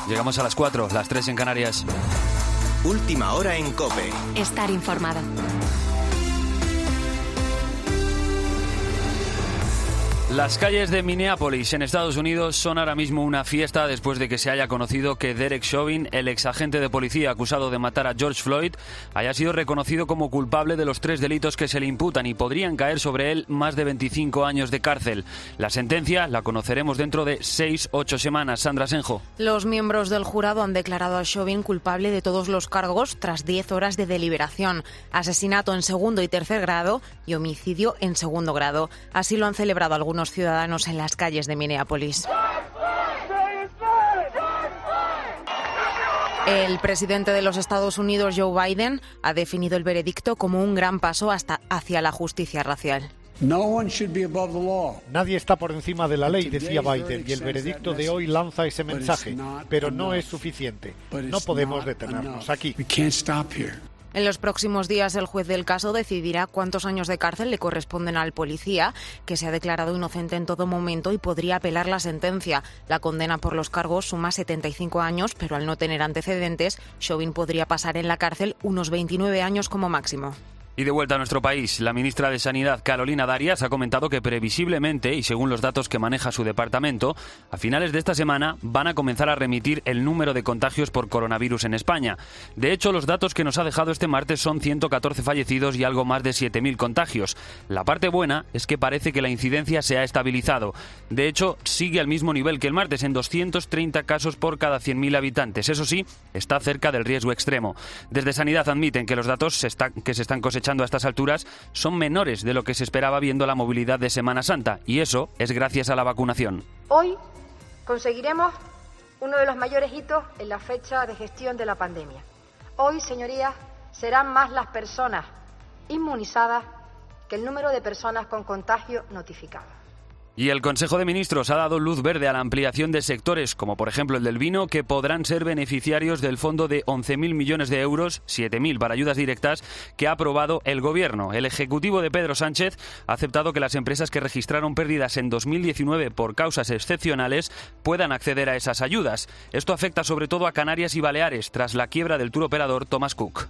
Llegamos a las 4, las 3 en Canarias. Última hora en COPE. Estar informado. Las calles de Minneapolis, en Estados Unidos, son ahora mismo una fiesta después de que se haya conocido que Derek Chauvin, el exagente de policía acusado de matar a George Floyd, haya sido reconocido como culpable de los 3 delitos que se le imputan y podrían caer sobre él más de 25 años de cárcel. La sentencia la conoceremos dentro de 6-8 semanas. Sandra Senjo. Los miembros del jurado han declarado a Chauvin culpable de todos los cargos tras 10 horas de deliberación: asesinato en segundo y tercer grado y homicidio en segundo grado. Así lo han celebrado algunos ciudadanos en las calles de Minneapolis. El presidente de los Estados Unidos, Joe Biden, ha definido el veredicto como un gran paso hacia la justicia racial. Nadie está por encima de la ley, decía Biden, y el veredicto de hoy lanza ese mensaje, pero no es suficiente. No podemos detenernos aquí. En los próximos días, el juez del caso decidirá cuántos años de cárcel le corresponden al policía, que se ha declarado inocente en todo momento y podría apelar la sentencia. La condena por los cargos suma 75 años, pero al no tener antecedentes, Chauvin podría pasar en la cárcel unos 29 años como máximo. Y de vuelta a nuestro país, la ministra de Sanidad, Carolina Darias, ha comentado que previsiblemente, y según los datos que maneja su departamento, a finales de esta semana van a comenzar a remitir el número de contagios por coronavirus en España. De hecho, los datos que nos ha dejado este martes son 114 fallecidos y algo más de 7.000 contagios. La parte buena es que parece que la incidencia se ha estabilizado. De hecho, sigue al mismo nivel que el martes, en 230 casos por cada 100.000 habitantes. Eso sí, está cerca del riesgo extremo. Desde Sanidad admiten que los datos que se están cosechando a estas alturas son menores de lo que se esperaba viendo la movilidad de Semana Santa, y eso es gracias a la vacunación. Hoy conseguiremos uno de los mayores hitos en la fecha de gestión de la pandemia. Hoy, señorías, serán más las personas inmunizadas que el número de personas con contagio notificadas. Y el Consejo de Ministros ha dado luz verde a la ampliación de sectores, como por ejemplo el del vino, que podrán ser beneficiarios del fondo de 11.000 millones de euros, 7.000 para ayudas directas, que ha aprobado el Gobierno. El Ejecutivo de Pedro Sánchez ha aceptado que las empresas que registraron pérdidas en 2019 por causas excepcionales puedan acceder a esas ayudas. Esto afecta sobre todo a Canarias y Baleares, tras la quiebra del tour operador Thomas Cook.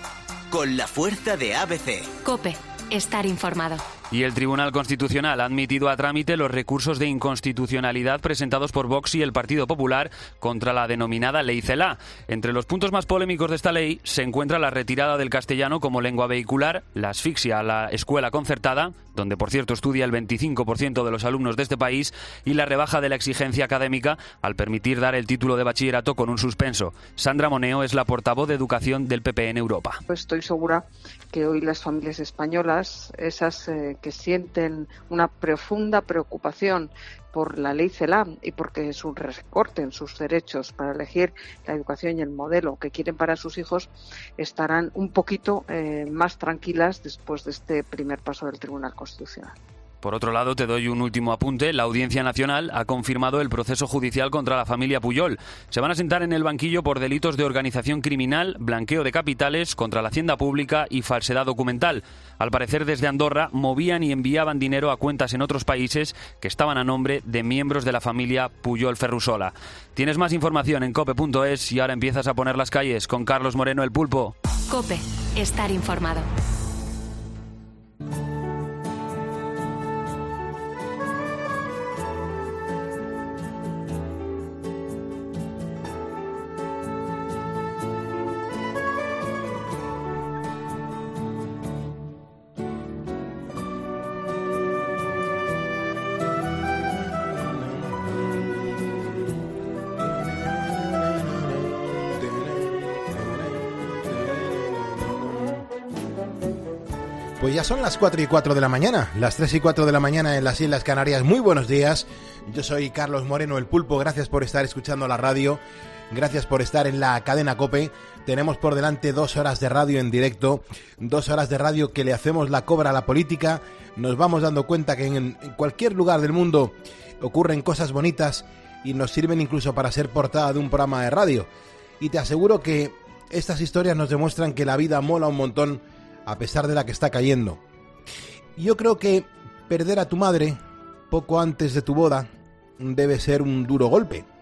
Con la fuerza de ABC. COPE. Estar informado. Y el Tribunal Constitucional ha admitido a trámite los recursos de inconstitucionalidad presentados por Vox y el Partido Popular contra la denominada Ley Celaá. Entre los puntos más polémicos de esta ley se encuentra la retirada del castellano como lengua vehicular, la asfixia a la escuela concertada, donde por cierto estudia el 25% de los alumnos de este país, y la rebaja de la exigencia académica al permitir dar el título de bachillerato con un suspenso. Sandra Moneo es la portavoz de Educación del PP en Europa. Pues estoy segura que hoy las familias españolas, esas que sienten una profunda preocupación por la ley Celaá y porque su recorte en sus derechos para elegir la educación y el modelo que quieren para sus hijos, estarán un poquito más tranquilas después de este primer paso del Tribunal Constitucional. Por otro lado, te doy un último apunte. La Audiencia Nacional ha confirmado el proceso judicial contra la familia Pujol. Se van a sentar en el banquillo por delitos de organización criminal, blanqueo de capitales, contra la hacienda pública y falsedad documental. Al parecer, desde Andorra movían y enviaban dinero a cuentas en otros países que estaban a nombre de miembros de la familia Pujol Ferrusola. Tienes más información en cope.es y ahora empiezas a poner las calles con Carlos Moreno, el Pulpo. COPE. Estar informado. Pues ya son las 4:04 de la mañana, las 3:04 de la mañana en las Islas Canarias. Muy buenos días, yo soy Carlos Moreno, el Pulpo. Gracias por estar escuchando la radio, gracias por estar en la cadena COPE. Tenemos por delante 2 horas de radio en directo, 2 horas de radio que le hacemos la cobra a la política. Nos vamos dando cuenta que en cualquier lugar del mundo ocurren cosas bonitas y nos sirven incluso para ser portada de un programa de radio. Y te aseguro que estas historias nos demuestran que la vida mola un montón a pesar de la que está cayendo. Yo creo que perder a tu madre poco antes de tu boda debe ser un duro golpe.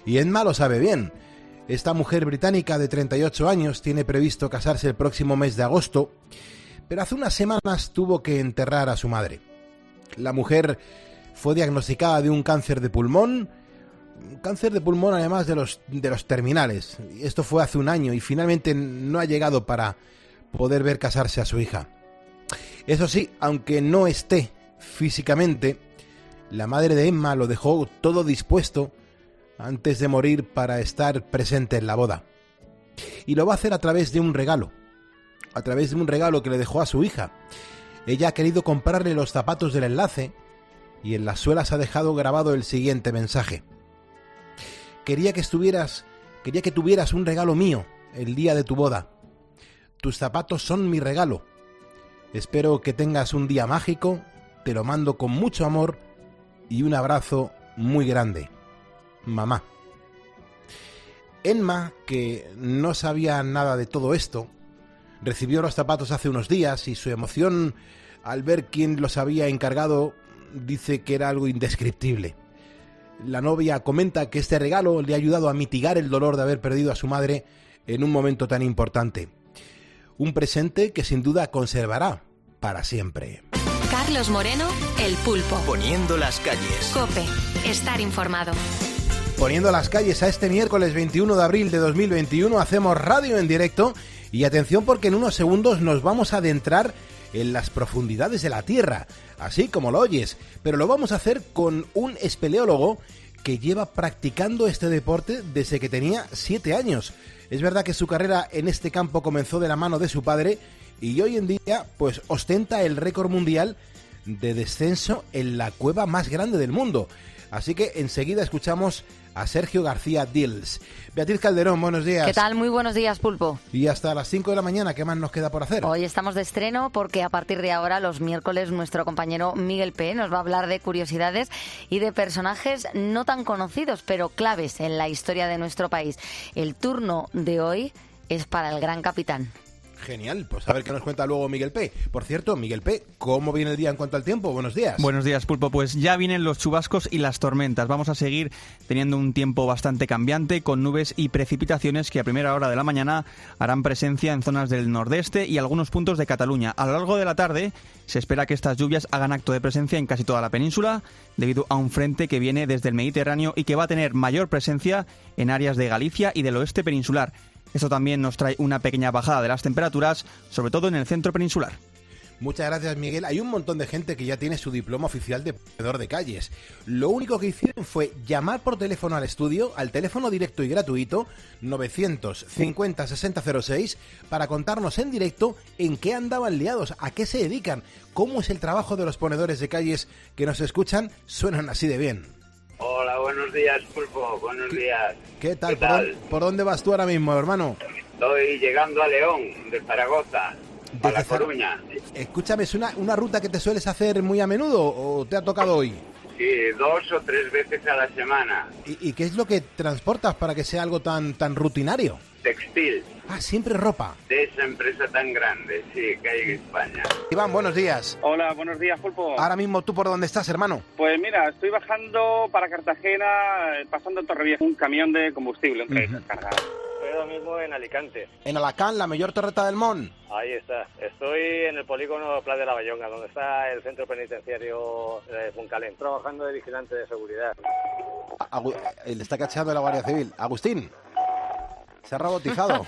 Y Emma lo sabe bien. Esta mujer británica de 38 años tiene previsto casarse el próximo mes de agosto, pero hace unas semanas tuvo que enterrar a su madre. La mujer fue diagnosticada de un cáncer de pulmón además de los terminales. Esto fue hace un año y finalmente no ha llegado para poder ver casarse a su hija. Eso sí, aunque no esté físicamente, la madre de Emma lo dejó todo dispuesto antes de morir para estar presente en la boda. Y lo va a hacer a través de un regalo que le dejó a su hija. Ella ha querido comprarle los zapatos del enlace y en las suelas ha dejado grabado el siguiente mensaje. Quería que tuvieras un regalo mío el día de tu boda. Tus zapatos son mi regalo. Espero que tengas un día mágico, te lo mando con mucho amor y un abrazo muy grande. Mamá. Emma, que no sabía nada de todo esto, recibió los zapatos hace unos días y su emoción al ver quién los había encargado dice que era algo indescriptible. La novia comenta que este regalo le ha ayudado a mitigar el dolor de haber perdido a su madre en un momento tan importante. Un presente que sin duda conservará para siempre. Carlos Moreno, El Pulpo. Poniendo las calles. COPE. Estar informado. Poniendo las calles a este miércoles 21 de abril de 2021, hacemos radio en directo y atención porque en unos segundos nos vamos a adentrar en las profundidades de la Tierra, así como lo oyes, pero lo vamos a hacer con un espeleólogo que lleva practicando este deporte desde que tenía 7 años. Es verdad que su carrera en este campo comenzó de la mano de su padre y hoy en día pues ostenta el récord mundial de descenso en la cueva más grande del mundo. Así que enseguida escuchamos a Sergio García Dils. Beatriz Calderón, buenos días. ¿Qué tal? Muy buenos días, Pulpo. Y hasta las 5 de la mañana, ¿qué más nos queda por hacer? Hoy estamos de estreno porque a partir de ahora, los miércoles, nuestro compañero Miguel P. nos va a hablar de curiosidades y de personajes no tan conocidos, pero claves en la historia de nuestro país. El turno de hoy es para el gran capitán. Genial, pues a ver qué nos cuenta luego Miguel P. Por cierto, Miguel P., ¿cómo viene el día en cuanto al tiempo? Buenos días. Buenos días, Pulpo. Pues ya vienen los chubascos y las tormentas. Vamos a seguir teniendo un tiempo bastante cambiante, con nubes y precipitaciones que a primera hora de la mañana harán presencia en zonas del nordeste y algunos puntos de Cataluña. A lo largo de la tarde se espera que estas lluvias hagan acto de presencia en casi toda la península, debido a un frente que viene desde el Mediterráneo y que va a tener mayor presencia en áreas de Galicia y del oeste peninsular. Esto también nos trae una pequeña bajada de las temperaturas, sobre todo en el centro peninsular. Muchas gracias, Miguel. Hay un montón de gente que ya tiene su diploma oficial de ponedor de calles. Lo único que hicieron fue llamar por teléfono al estudio, al teléfono directo y gratuito 950 6006, para contarnos en directo en qué andaban liados, a qué se dedican, cómo es el trabajo de los ponedores de calles que nos escuchan. Suenan así de bien. Hola, buenos días, Pulpo, buenos días. ¿Qué tal? ¿Por dónde vas tú ahora mismo, hermano? Estoy llegando a León, de Zaragoza, a La Coruña. Escúchame, ¿es una ruta que te sueles hacer muy a menudo o te ha tocado hoy? Sí, 2 o 3 veces a la semana. ¿Y qué es lo que transportas para que sea algo tan rutinario? Textil. Ah, siempre ropa. De esa empresa tan grande, sí, que hay en España. Iván, buenos días. Hola, buenos días, Pulpo. Ahora mismo, ¿tú por dónde estás, hermano? Pues mira, estoy bajando para Cartagena, pasando en Torrevieja, un camión de combustible, un trailer cargado. Estoy ahora mismo en Alicante. En Alacant, la mayor torreta del Mont. Ahí está. Estoy en el polígono Pla de la Bayonga, donde está el centro penitenciario de Funcalén, trabajando de vigilante de seguridad. Le está cacheando la Guardia Civil. Agustín. Se ha robotizado.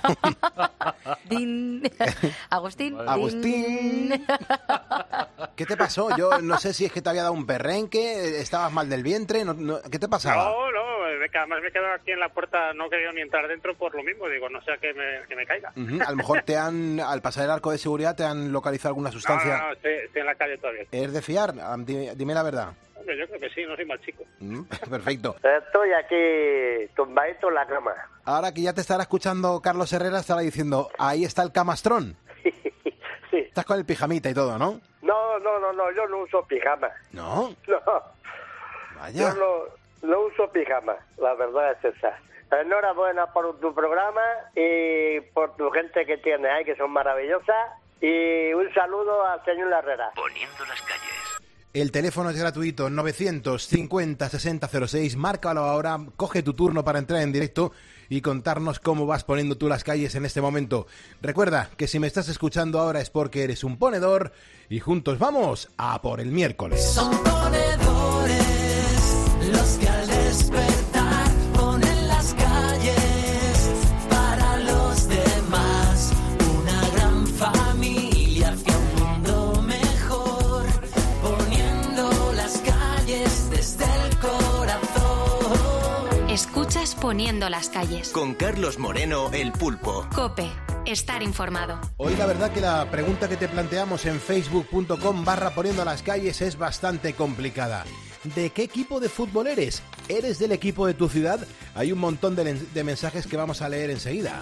Din. Agustín. Agustín. ¿Qué te pasó? Yo no sé si es que te había dado un perrenque, estabas mal del vientre, ¿qué te pasaba? No, además me he quedado aquí en la puerta, no he querido ni entrar dentro por lo mismo, digo, no sea que me caiga. A lo mejor al pasar el arco de seguridad, te han localizado alguna sustancia. No, estoy en la calle todavía. ¿Es de fiar? Dime la verdad. Hombre, yo creo que sí, no soy mal chico. Perfecto. Estoy aquí tumbadito en la cama. Ahora que ya te estará escuchando Carlos Herrera, estará diciendo, ahí está el camastrón. Sí. Estás con el pijamita y todo, ¿no? No, yo no uso pijama. ¿No? No. Vaya. Yo no uso pijama, la verdad es esa. Enhorabuena por tu programa y por tu gente que tienes ahí, que son maravillosas. Y un saludo al señor Herrera. Poniendo las calles. El teléfono es gratuito, 950-6006, márcalo ahora, coge tu turno para entrar en directo y contarnos cómo vas poniendo tú las calles en este momento. Recuerda que si me estás escuchando ahora es porque eres un ponedor y juntos vamos a por el miércoles. Son ponedores los que al despertar ponen las calles para los demás. Una gran familia hacia un mundo mejor, poniendo las calles desde el corazón. Escuchas Poniendo las calles. Con Carlos Moreno, el Pulpo. COPE. Estar informado. Hoy la verdad que la pregunta que te planteamos en facebook.com/poniendo las calles es bastante complicada. ¿De qué equipo de fútbol eres? ¿Eres del equipo de tu ciudad? Hay un montón de mensajes que vamos a leer enseguida.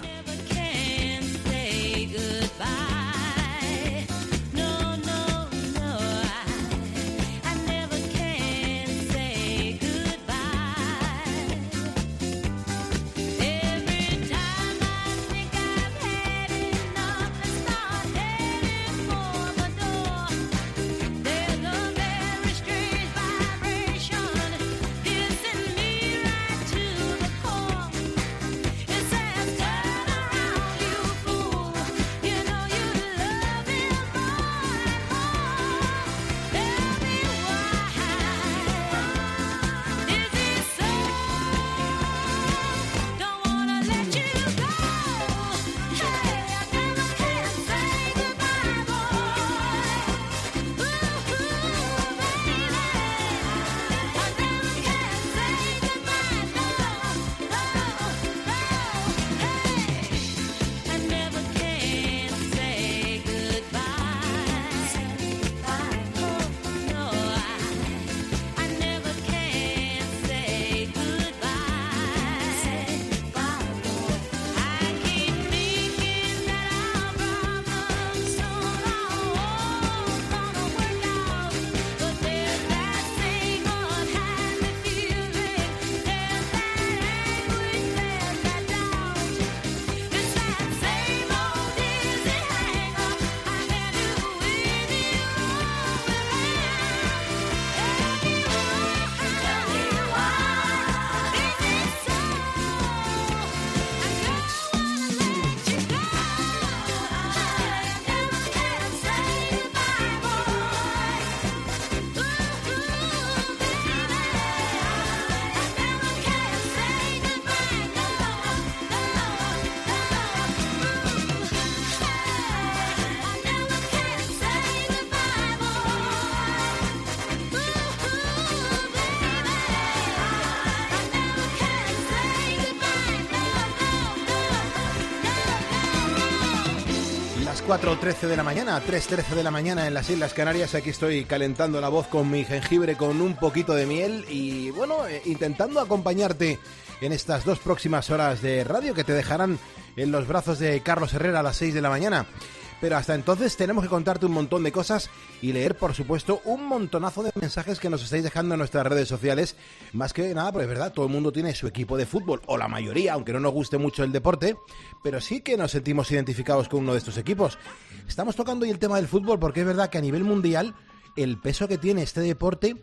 Las 4:13 de la mañana, 3:13 de la mañana en las Islas Canarias. Aquí estoy calentando la voz con mi jengibre con un poquito de miel y bueno, intentando acompañarte en estas 2 próximas horas de radio que te dejarán en los brazos de Carlos Herrera a las 6 de la mañana. Pero hasta entonces tenemos que contarte un montón de cosas y leer, por supuesto, un montonazo de mensajes que nos estáis dejando en nuestras redes sociales. Más que nada, pues es verdad, todo el mundo tiene su equipo de fútbol, o la mayoría, aunque no nos guste mucho el deporte, pero sí que nos sentimos identificados con uno de estos equipos. Estamos tocando hoy el tema del fútbol porque es verdad que a nivel mundial el peso que tiene este deporte,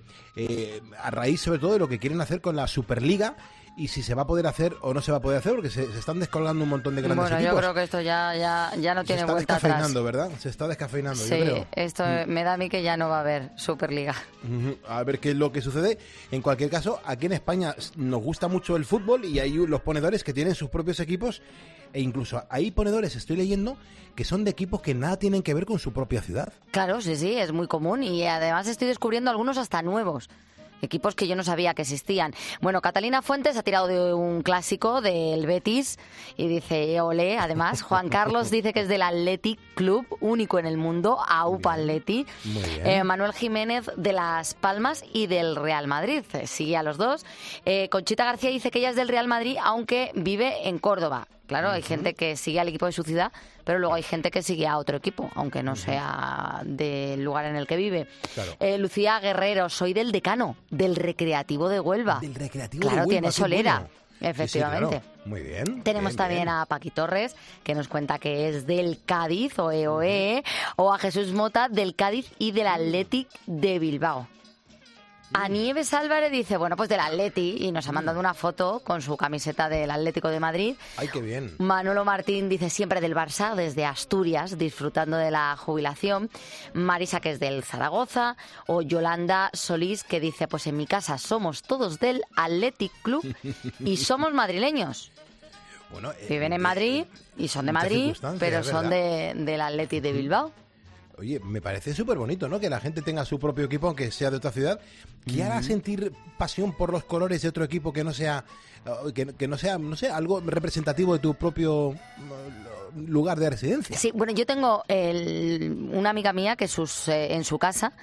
a raíz sobre todo de lo que quieren hacer con la Superliga, y si se va a poder hacer o no se va a poder hacer, porque se están descolgando un montón de grandes equipos. Bueno, yo creo que esto ya no tiene vuelta atrás. Se está descafeinando, ¿verdad? Se está descafeinando, sí, yo creo. Esto me da a mí que ya no va a haber Superliga. A ver qué es lo que sucede. En cualquier caso, aquí en España nos gusta mucho el fútbol y hay los ponedores que tienen sus propios equipos, e incluso hay ponedores, estoy leyendo, que son de equipos que nada tienen que ver con su propia ciudad. Claro, sí, es muy común, y además estoy descubriendo algunos hasta nuevos. Equipos que yo no sabía que existían. Bueno, Catalina Fuentes ha tirado de un clásico del Betis y dice, olé, además. Juan Carlos dice que es del Athletic Club, único en el mundo, AUPA Atleti. Manuel Jiménez de Las Palmas y del Real Madrid. Sigue a los dos. Conchita García dice que ella es del Real Madrid, aunque vive en Córdoba. Claro, hay gente que sigue al equipo de su ciudad, pero luego hay gente que sigue a otro equipo, aunque no sea del lugar en el que vive. Claro. Lucía Guerrero, soy del Decano, del Recreativo de Huelva. Del Recreativo claro, de Huelva. Tiene solera. Bueno. Efectivamente. Sí, claro. Muy bien. Tenemos también a Paqui Torres, que nos cuenta que es del Cádiz, o a Jesús Mota, del Cádiz y del Athletic de Bilbao. A Nieves Álvarez dice, bueno, pues del Atleti, y nos ha mandado una foto con su camiseta del Atlético de Madrid. ¡Ay, qué bien! Manolo Martín dice siempre del Barça, desde Asturias, disfrutando de la jubilación. Marisa, que es del Zaragoza. O Yolanda Solís, que dice, pues en mi casa somos todos del Athletic Club y somos madrileños. Bueno, viven en Madrid y son de Madrid, pero son del Athletic de Bilbao. Oye, me parece súper bonito, ¿no? Que la gente tenga su propio equipo, aunque sea de otra ciudad, que hará sentir pasión por los colores de otro equipo que no sea, no sé, algo representativo de tu propio lugar de residencia. Sí, bueno, yo tengo una amiga mía que en su casa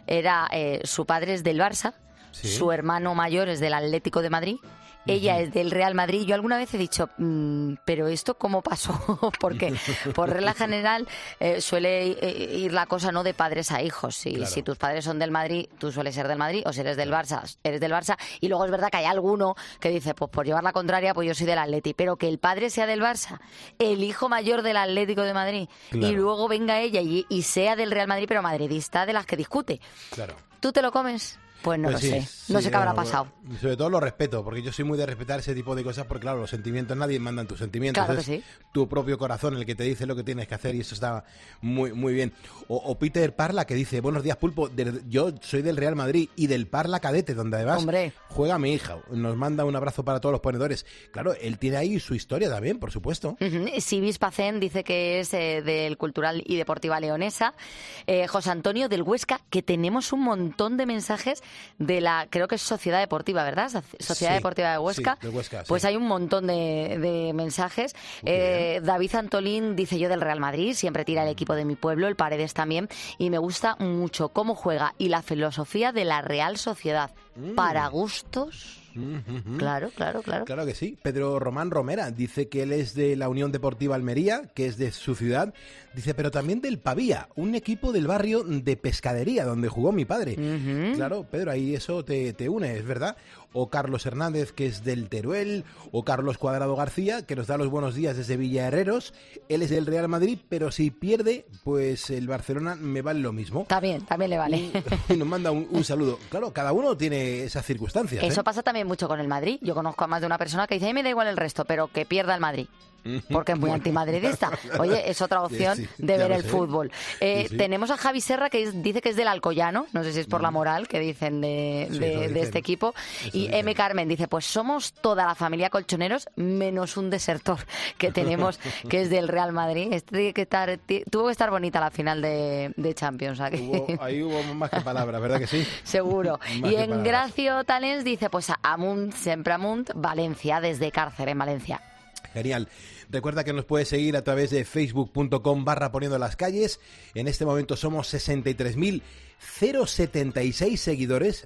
su padre es del Barça, ¿sí? Su hermano mayor es del Atlético de Madrid. Ella es del Real Madrid. Yo alguna vez he dicho, ¿pero esto cómo pasó? Porque por regla general suele ir la cosa no de padres a hijos. Si tus padres son del Madrid, tú sueles ser del Madrid, o si eres del Barça, eres del Barça. Y luego es verdad que hay alguno que dice, pues por llevar la contraria, pues yo soy del Atleti. Pero que el padre sea del Barça, el hijo mayor del Atlético de Madrid, y luego venga ella y sea del Real Madrid, pero madridista, de las que discute. Claro. ¿Tú te lo comes? Pues no lo sé, no sé qué habrá pasado. Sobre todo lo respeto, porque yo soy muy de respetar ese tipo de cosas, porque claro, los sentimientos, nadie manda en tus sentimientos. Claro que es tu propio corazón el que te dice lo que tienes que hacer, y eso está muy, muy bien. O Peter Parla, que dice, buenos días, Pulpo, yo soy del Real Madrid y del Parla Cadete, donde además juega mi hija. Nos manda un abrazo para todos los ponedores. Claro, él tiene ahí su historia también, por supuesto. Sibis Pacén dice que es del Cultural y Deportiva Leonesa. José Antonio del Huesca, que tenemos un montón de mensajes de creo que es Sociedad Deportiva, ¿verdad? Sociedad Deportiva de Huesca. Sí, de Huesca, pues hay un montón de mensajes. David Antolín dice, yo del Real Madrid, siempre tira el equipo de mi pueblo, el Paredes también, y me gusta mucho cómo juega y la filosofía de la Real Sociedad. Para gustos... Claro. Claro que sí. Pedro Román Romera dice que él es de la Unión Deportiva Almería, que es de su ciudad. Dice, pero también del Pavía, un equipo del barrio de Pescadería, donde jugó mi padre. Claro, Pedro, ahí eso te une, es verdad. O Carlos Hernández, que es del Teruel. O Carlos Cuadrado García, que nos da los buenos días desde Villa Herreros. Él es del Real Madrid, pero si pierde, pues el Barcelona me vale lo mismo. También le vale. Y nos manda un saludo. Claro, cada uno tiene esas circunstancias. Eso pasa también mucho con el Madrid. Yo conozco a más de una persona que dice, a mí me da igual el resto, pero que pierda el Madrid. Porque es muy antimadridista. Oye, es otra opción de ver el fútbol. Tenemos a Javi Serra, que dice que es del Alcoyano, no sé si es por la moral que dicen de este equipo. Y M. Carmen dice, pues somos toda la familia colchoneros menos un desertor que tenemos, que es del Real Madrid. Tuvo que estar bonita la final de Champions. Ahí hubo más que palabras, ¿verdad que sí? Seguro. Y en Gracio Talens dice, pues amunt, siempre amunt, Valencia, desde Cárcer, en Valencia. Genial. Recuerda que nos puedes seguir a través de facebook.com/poniendo las calles. En este momento somos 63.076 seguidores.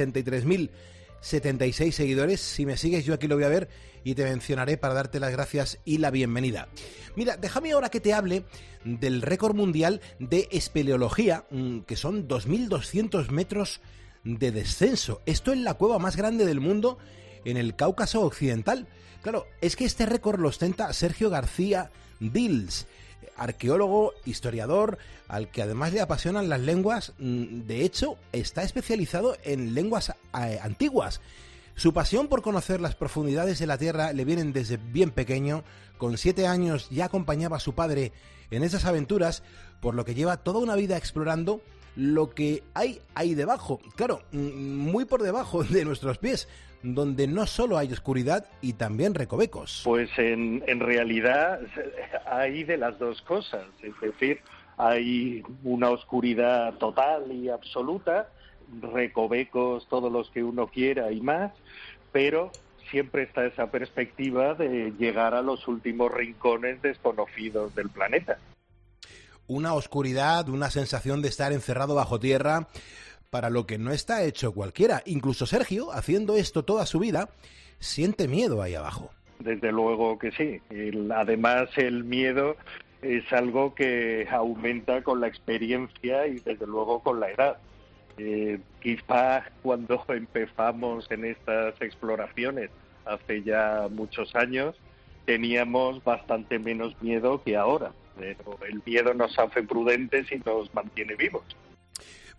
63.076 seguidores. Si me sigues, yo aquí lo voy a ver y te mencionaré para darte las gracias y la bienvenida. Mira, déjame ahora que te hable del récord mundial de espeleología, que son 2.200 metros de descenso. Esto es la cueva más grande del mundo en el Cáucaso Occidental. Claro, es que este récord lo ostenta Sergio García Dils, arqueólogo, historiador, al que además le apasionan las lenguas. De hecho, está especializado en lenguas antiguas. Su pasión por conocer las profundidades de la Tierra le vienen desde bien pequeño. Con 7 años ya acompañaba a su padre en esas aventuras, por lo que lleva toda una vida explorando lo que hay ahí debajo. Claro, muy por debajo de nuestros pies, donde no solo hay oscuridad y también recovecos. Pues en realidad hay de las dos cosas, es decir, hay una oscuridad total y absoluta, recovecos todos los que uno quiera y más, pero siempre está esa perspectiva de llegar a los últimos rincones desconocidos del planeta. Una oscuridad, una sensación de estar encerrado bajo tierra, para lo que no está hecho cualquiera. Incluso Sergio, haciendo esto toda su vida, siente miedo ahí abajo. Desde luego que sí. Además, el miedo es algo que aumenta con la experiencia y desde luego con la edad. Quizás cuando empezamos en estas exploraciones, hace ya muchos años, teníamos bastante menos miedo que ahora. Pero el miedo nos hace prudentes y nos mantiene vivos.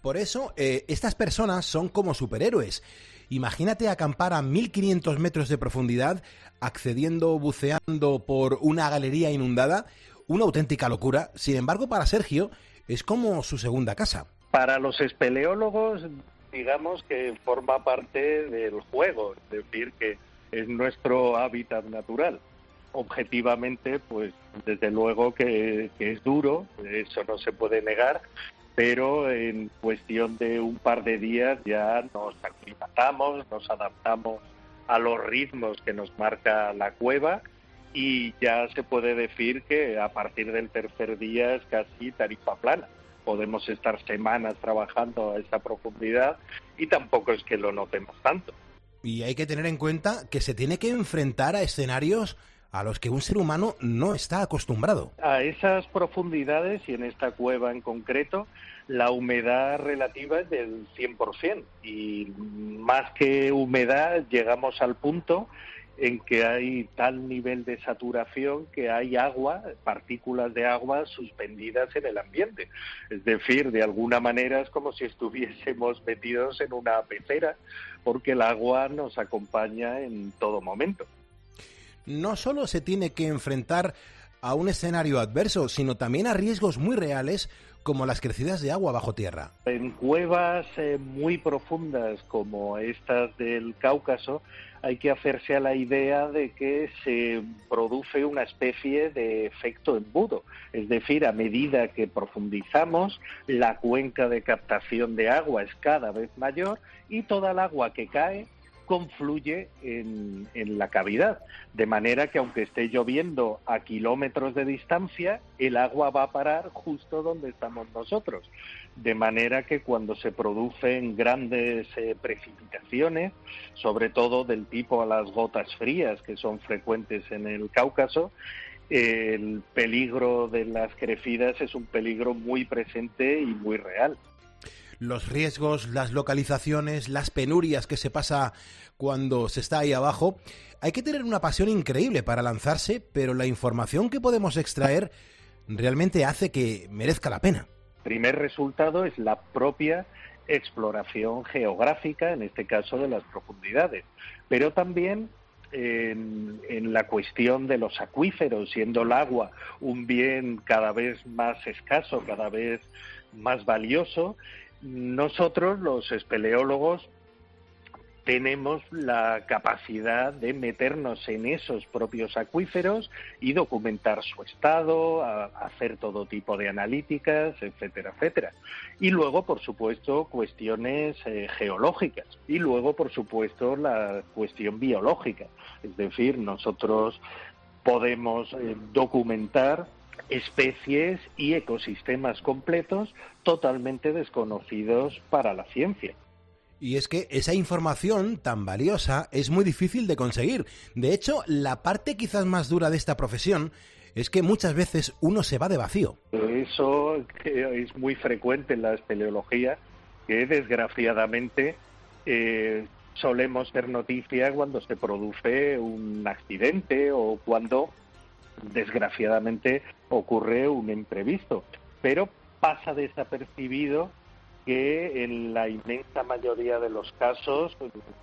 Por eso, estas personas son como superhéroes. Imagínate acampar a 1.500 metros de profundidad, accediendo, buceando por una galería inundada, una auténtica locura. Sin embargo, para Sergio, es como su segunda casa. Para los espeleólogos, digamos que forma parte del juego, es decir, que es nuestro hábitat natural. Objetivamente, pues desde luego que es duro, eso no se puede negar, pero en cuestión de un par de días ya nos aclimatamos, nos adaptamos a los ritmos que nos marca la cueva y ya se puede decir que a partir del tercer día es casi tarifa plana. Podemos estar semanas trabajando a esa profundidad y tampoco es que lo notemos tanto. Y hay que tener en cuenta que se tiene que enfrentar a escenarios a los que un ser humano no está acostumbrado. A esas profundidades, y en esta cueva en concreto, la humedad relativa es del 100%. Y más que humedad, llegamos al punto en que hay tal nivel de saturación que hay agua, partículas de agua suspendidas en el ambiente. Es decir, de alguna manera es como si estuviésemos metidos en una pecera, porque el agua nos acompaña en todo momento. No solo se tiene que enfrentar a un escenario adverso, sino también a riesgos muy reales como las crecidas de agua bajo tierra. En cuevas muy profundas como estas del Cáucaso hay que hacerse a la idea de que se produce una especie de efecto embudo. Es decir, a medida que profundizamos, la cuenca de captación de agua es cada vez mayor y toda el agua que cae confluye en la cavidad, de manera que aunque esté lloviendo a kilómetros de distancia, el agua va a parar justo donde estamos nosotros, de manera que cuando se producen grandes precipitaciones, sobre todo del tipo a las gotas frías que son frecuentes en el Cáucaso, el peligro de las crecidas es un peligro muy presente y muy real. Los riesgos, las localizaciones, las penurias que se pasa cuando se está ahí abajo. Hay que tener una pasión increíble para lanzarse, pero la información que podemos extraer realmente hace que merezca la pena. El primer resultado es la propia exploración geográfica, en este caso de las profundidades, pero también en la cuestión de los acuíferos, siendo el agua un bien cada vez más escaso, cada vez más valioso. Nosotros, los espeleólogos, tenemos la capacidad de meternos en esos propios acuíferos y documentar su estado, hacer todo tipo de analíticas, etcétera, etcétera. Y luego, por supuesto, cuestiones geológicas. Y luego, por supuesto, la cuestión biológica. Es decir, nosotros podemos documentar especies y ecosistemas completos totalmente desconocidos para la ciencia. Y es que esa información tan valiosa es muy difícil de conseguir. De hecho, la parte quizás más dura de esta profesión es que muchas veces uno se va de vacío. Eso es muy frecuente en la espeleología, que desgraciadamente solemos ver noticia cuando se produce un accidente o cuando desgraciadamente ocurre un imprevisto, pero pasa desapercibido que en la inmensa mayoría de los casos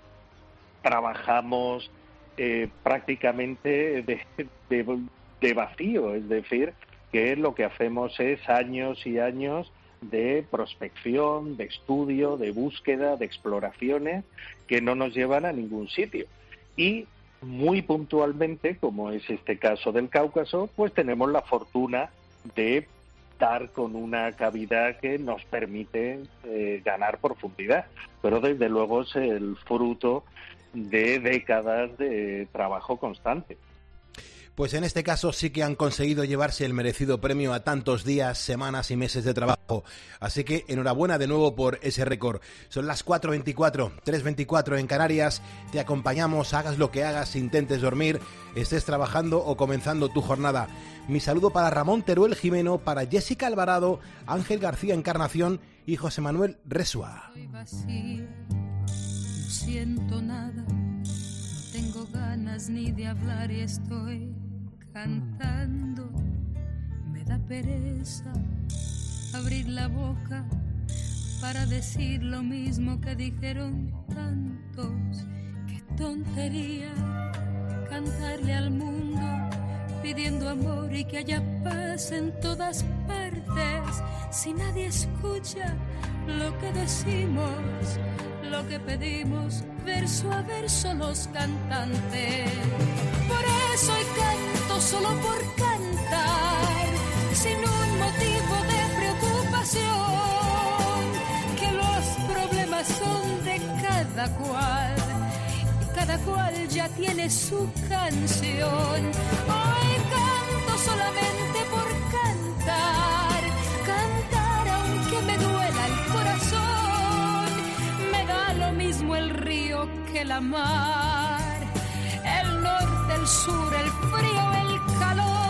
trabajamos prácticamente de vacío, es decir, que lo que hacemos es años y años de prospección, de estudio, de búsqueda, de exploraciones que no nos llevan a ningún sitio. Y muy puntualmente, como es este caso del Cáucaso, pues tenemos la fortuna de dar con una cavidad que nos permite ganar profundidad, pero desde luego es el fruto de décadas de trabajo constante. Pues en este caso sí que han conseguido llevarse el merecido premio a tantos días, semanas y meses de trabajo. Así que enhorabuena de nuevo por ese récord. Son las 4:24, 3:24 en Canarias. Te acompañamos, hagas lo que hagas, intentes dormir, estés trabajando o comenzando tu jornada. Mi saludo para Ramón Teruel Jimeno, para Jessica Alvarado, Ángel García Encarnación y José Manuel Resua. No siento nada, no tengo ganas ni de hablar y estoy cantando. Me da pereza abrir la boca para decir lo mismo que dijeron tantos. Qué tontería cantarle al mundo pidiendo amor y que haya paz en todas partes. Si nadie escucha lo que decimos, lo que pedimos, verso a verso los cantantes. Por eso hoy canto solo por cantar, sin un motivo de preocupación, que los problemas son de cada cual, y cada cual ya tiene su canción. Hoy canto solamente por cantar, cantar aunque me duela el corazón. Me da lo mismo el río que la mar, el norte, el sur, el frío, el calor.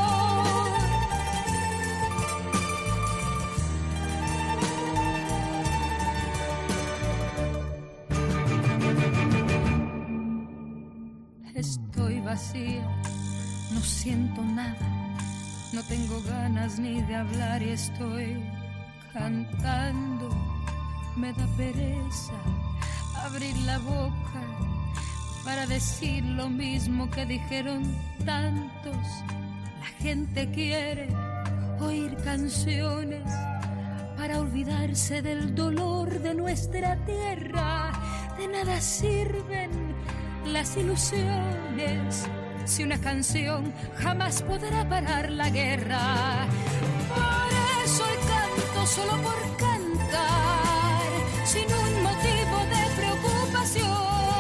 Estoy vacía, no siento nada, no tengo ganas ni de hablar y estoy cantando. Me da pereza abrir la boca para decir lo mismo que dijeron tantos. La gente quiere oír canciones para olvidarse del dolor de nuestra tierra. De nada sirven las ilusiones si una canción jamás podrá parar la guerra. Por eso hoy canto solo por cantar, sin un motivo de preocupación,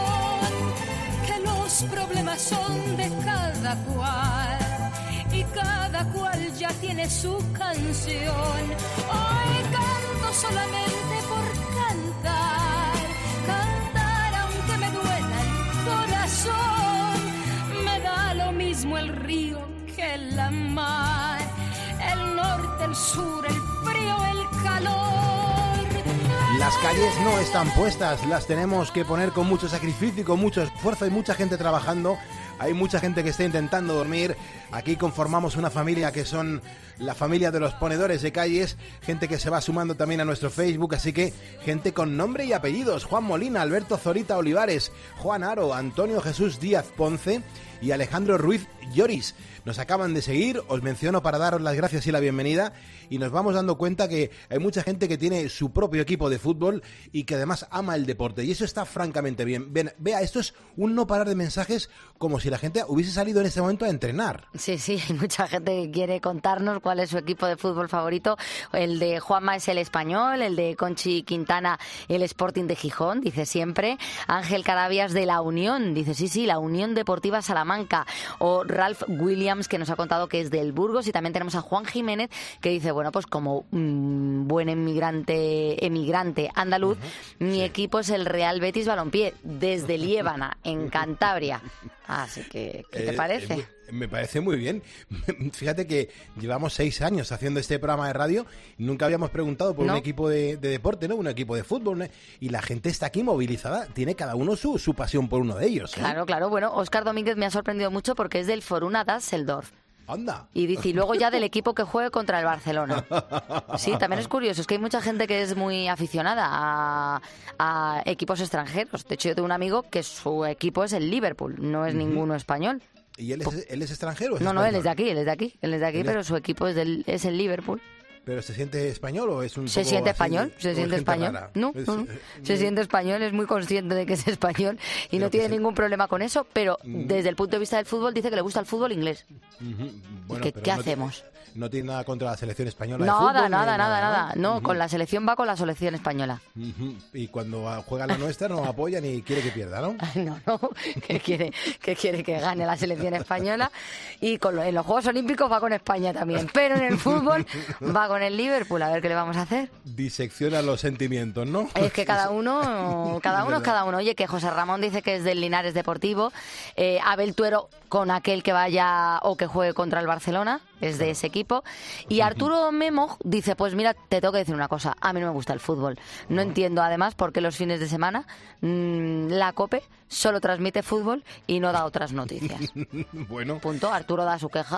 que los problemas son de cada cual y cada cual ya tiene su canción. Hoy canto solamente por cantar, cantar aunque me duela el corazón. Me da lo mismo el río que la mar, el norte, el sur, el frío, el calor. Las calles no están puestas, las tenemos que poner con mucho sacrificio y con mucho esfuerzo. Hay mucha gente trabajando, hay mucha gente que está intentando dormir. Aquí conformamos una familia que son la familia de los ponedores de calles, gente que se va sumando también a nuestro Facebook, así que gente con nombre y apellidos: Juan Molina, Alberto Zorita Olivares, Juan Aro, Antonio Jesús Díaz Ponce y Alejandro Ruiz Lloris. Nos acaban de seguir, os menciono para daros las gracias y la bienvenida, y nos vamos dando cuenta que hay mucha gente que tiene su propio equipo de fútbol y que además ama el deporte, y eso está francamente bien. Vea, esto es un no parar de mensajes, como si la gente hubiese salido en este momento a entrenar. Sí, hay mucha gente que quiere contarnos cuál es su equipo de fútbol favorito. El de Juanma es el Español, el de Conchi Quintana el Sporting de Gijón, dice siempre. Ángel Carabias de La Unión, dice sí, la Unión Deportiva Salamanca. O Ralph Williams, que nos ha contado que es del Burgos. Y también tenemos a Juan Jiménez, que dice, bueno, pues como buen emigrante andaluz, mi equipo es el Real Betis Balompié, desde Liébana, en Cantabria. Así que, ¿qué te parece? Me parece muy bien. Fíjate que llevamos 6 años haciendo este programa de radio y nunca habíamos preguntado por un equipo de deporte, ¿no? Un equipo de fútbol, ¿no? Y la gente está aquí movilizada. Tiene cada uno su pasión por uno de ellos, ¿eh? Claro. Bueno, Óscar Domínguez me ha sorprendido mucho porque es del Fortuna Düsseldorf. Anda. Y dice, y luego ya del equipo que juegue contra el Barcelona. Sí, también es curioso, es que hay mucha gente que es muy aficionada a equipos extranjeros. De hecho, yo tengo un amigo que su equipo es el Liverpool, no es ninguno español. ¿Y él es extranjero? No, él es de aquí, pero su equipo es el Liverpool. ¿Pero se siente español o es un Se siente español. Se siente español, es muy consciente de que es español y no tiene ningún problema con eso, pero desde el punto de vista del fútbol dice que le gusta el fútbol inglés. Bueno, ¿Qué hacemos? No tiene nada contra la selección española. Nada. No, con la selección va con la selección española. Y cuando juega la nuestra no apoyan y quiere que pierda, ¿no? No. ¿Qué quiere que gane la selección española? Y en los Juegos Olímpicos va con España también. Pero en el fútbol va con el Liverpool. A ver qué le vamos a hacer. Disecciona los sentimientos, ¿no? Es que cada uno es cada uno. Oye, que José Ramón dice que es del Linares Deportivo. Abel Tuero con aquel que vaya o que juegue contra el Barcelona. Es de ese equipo. Y Arturo Memo dice, pues mira, te tengo que decir una cosa, a mí no me gusta el fútbol. No entiendo además por qué los fines de semana la COPE solo transmite fútbol y no da otras noticias. Bueno. Punto. Arturo da su queja.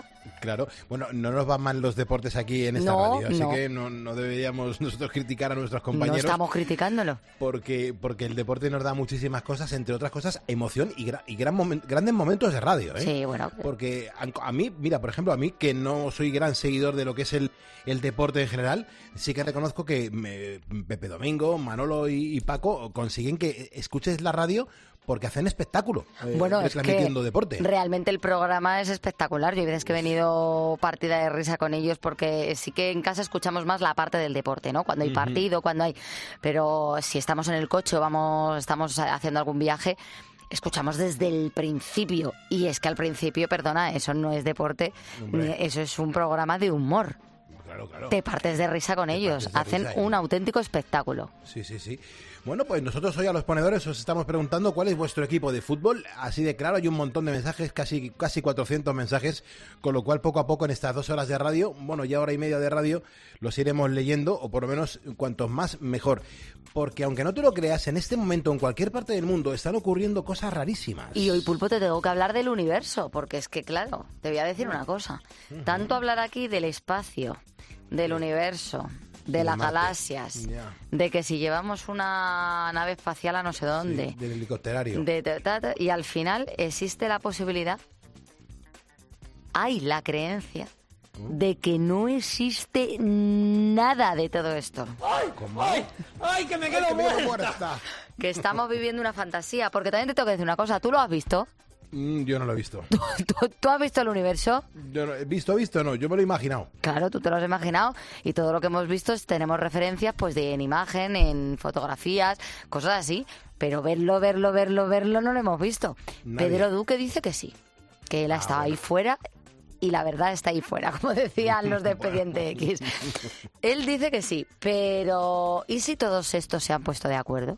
Claro, bueno, no nos van mal los deportes aquí en esta radio, así que no deberíamos nosotros criticar a nuestros compañeros. No estamos criticándolo. Porque el deporte nos da muchísimas cosas, entre otras cosas, emoción y grandes momentos de radio, ¿eh? Sí, bueno. Porque a mí, mira, por ejemplo, a mí, que no soy gran seguidor de lo que es el deporte en general, sí que reconozco que Pepe Domingo, Manolo y Paco consiguen que escuches la radio porque hacen espectáculo, bueno, es que deporte. Realmente el programa es espectacular. Yo hay veces que he venido partida de risa con ellos porque sí que en casa escuchamos más la parte del deporte, ¿no? Cuando hay partido, cuando hay... Pero si estamos en el coche o estamos haciendo algún viaje, escuchamos desde el principio. Y es que al principio, perdona, eso no es deporte, eso es un programa de humor. Claro. Te partes de risa con ellos. Hacen un auténtico espectáculo. Sí. Bueno, pues nosotros hoy a los ponedores os estamos preguntando cuál es vuestro equipo de fútbol. Así de claro, hay un montón de mensajes, casi 400 mensajes, con lo cual poco a poco en estas 2 horas de radio, bueno, ya hora y media de radio, los iremos leyendo, o por lo menos cuantos más mejor. Porque aunque no te lo creas, en este momento en cualquier parte del mundo están ocurriendo cosas rarísimas. Y hoy, Pulpo, te tengo que hablar del universo, porque es que, claro, te voy a decir una cosa. Tanto hablar aquí del espacio, del universo, de las galaxias, de que si llevamos una nave espacial a no sé dónde, del helicópterario, y al final existe la posibilidad, hay la creencia de que no existe nada de todo esto. ¡Ay, que me quedo muerta! Que estamos viviendo una fantasía, porque también te tengo que decir una cosa, ¿tú lo has visto? Yo no lo he visto. ¿Tú has visto el universo? Yo no, visto, no. Yo me lo he imaginado. Claro, tú te lo has imaginado. Y todo lo que hemos visto tenemos referencias pues en imagen, en fotografías, cosas así. Pero verlo no lo hemos visto. Nadie. Pedro Duque dice que sí. Que él ha estado ahí fuera y la verdad está ahí fuera, como decían los de Expediente X. Él dice que sí, pero ¿y si todos estos se han puesto de acuerdo?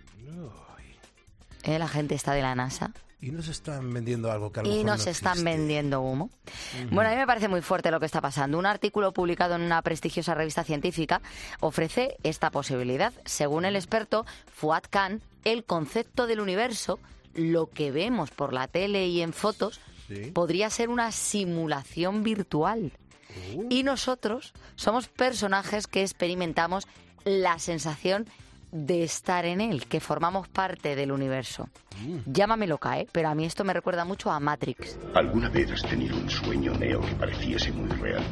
La gente está de la NASA. Y nos están vendiendo algo que a lo Y mejor nos no están existe. vendiendo humo. Bueno, a mí me parece muy fuerte lo que está pasando. Un artículo publicado en una prestigiosa revista científica ofrece esta posibilidad. Según el experto Fuad Khan, el concepto del universo, lo que vemos por la tele y en fotos, podría ser una simulación virtual. Y nosotros somos personajes que experimentamos la sensación de estar en él, que formamos parte del universo. Llámame loca, pero a mí esto me recuerda mucho a Matrix. ¿Alguna vez has tenido un sueño, Neo, que pareciese muy real?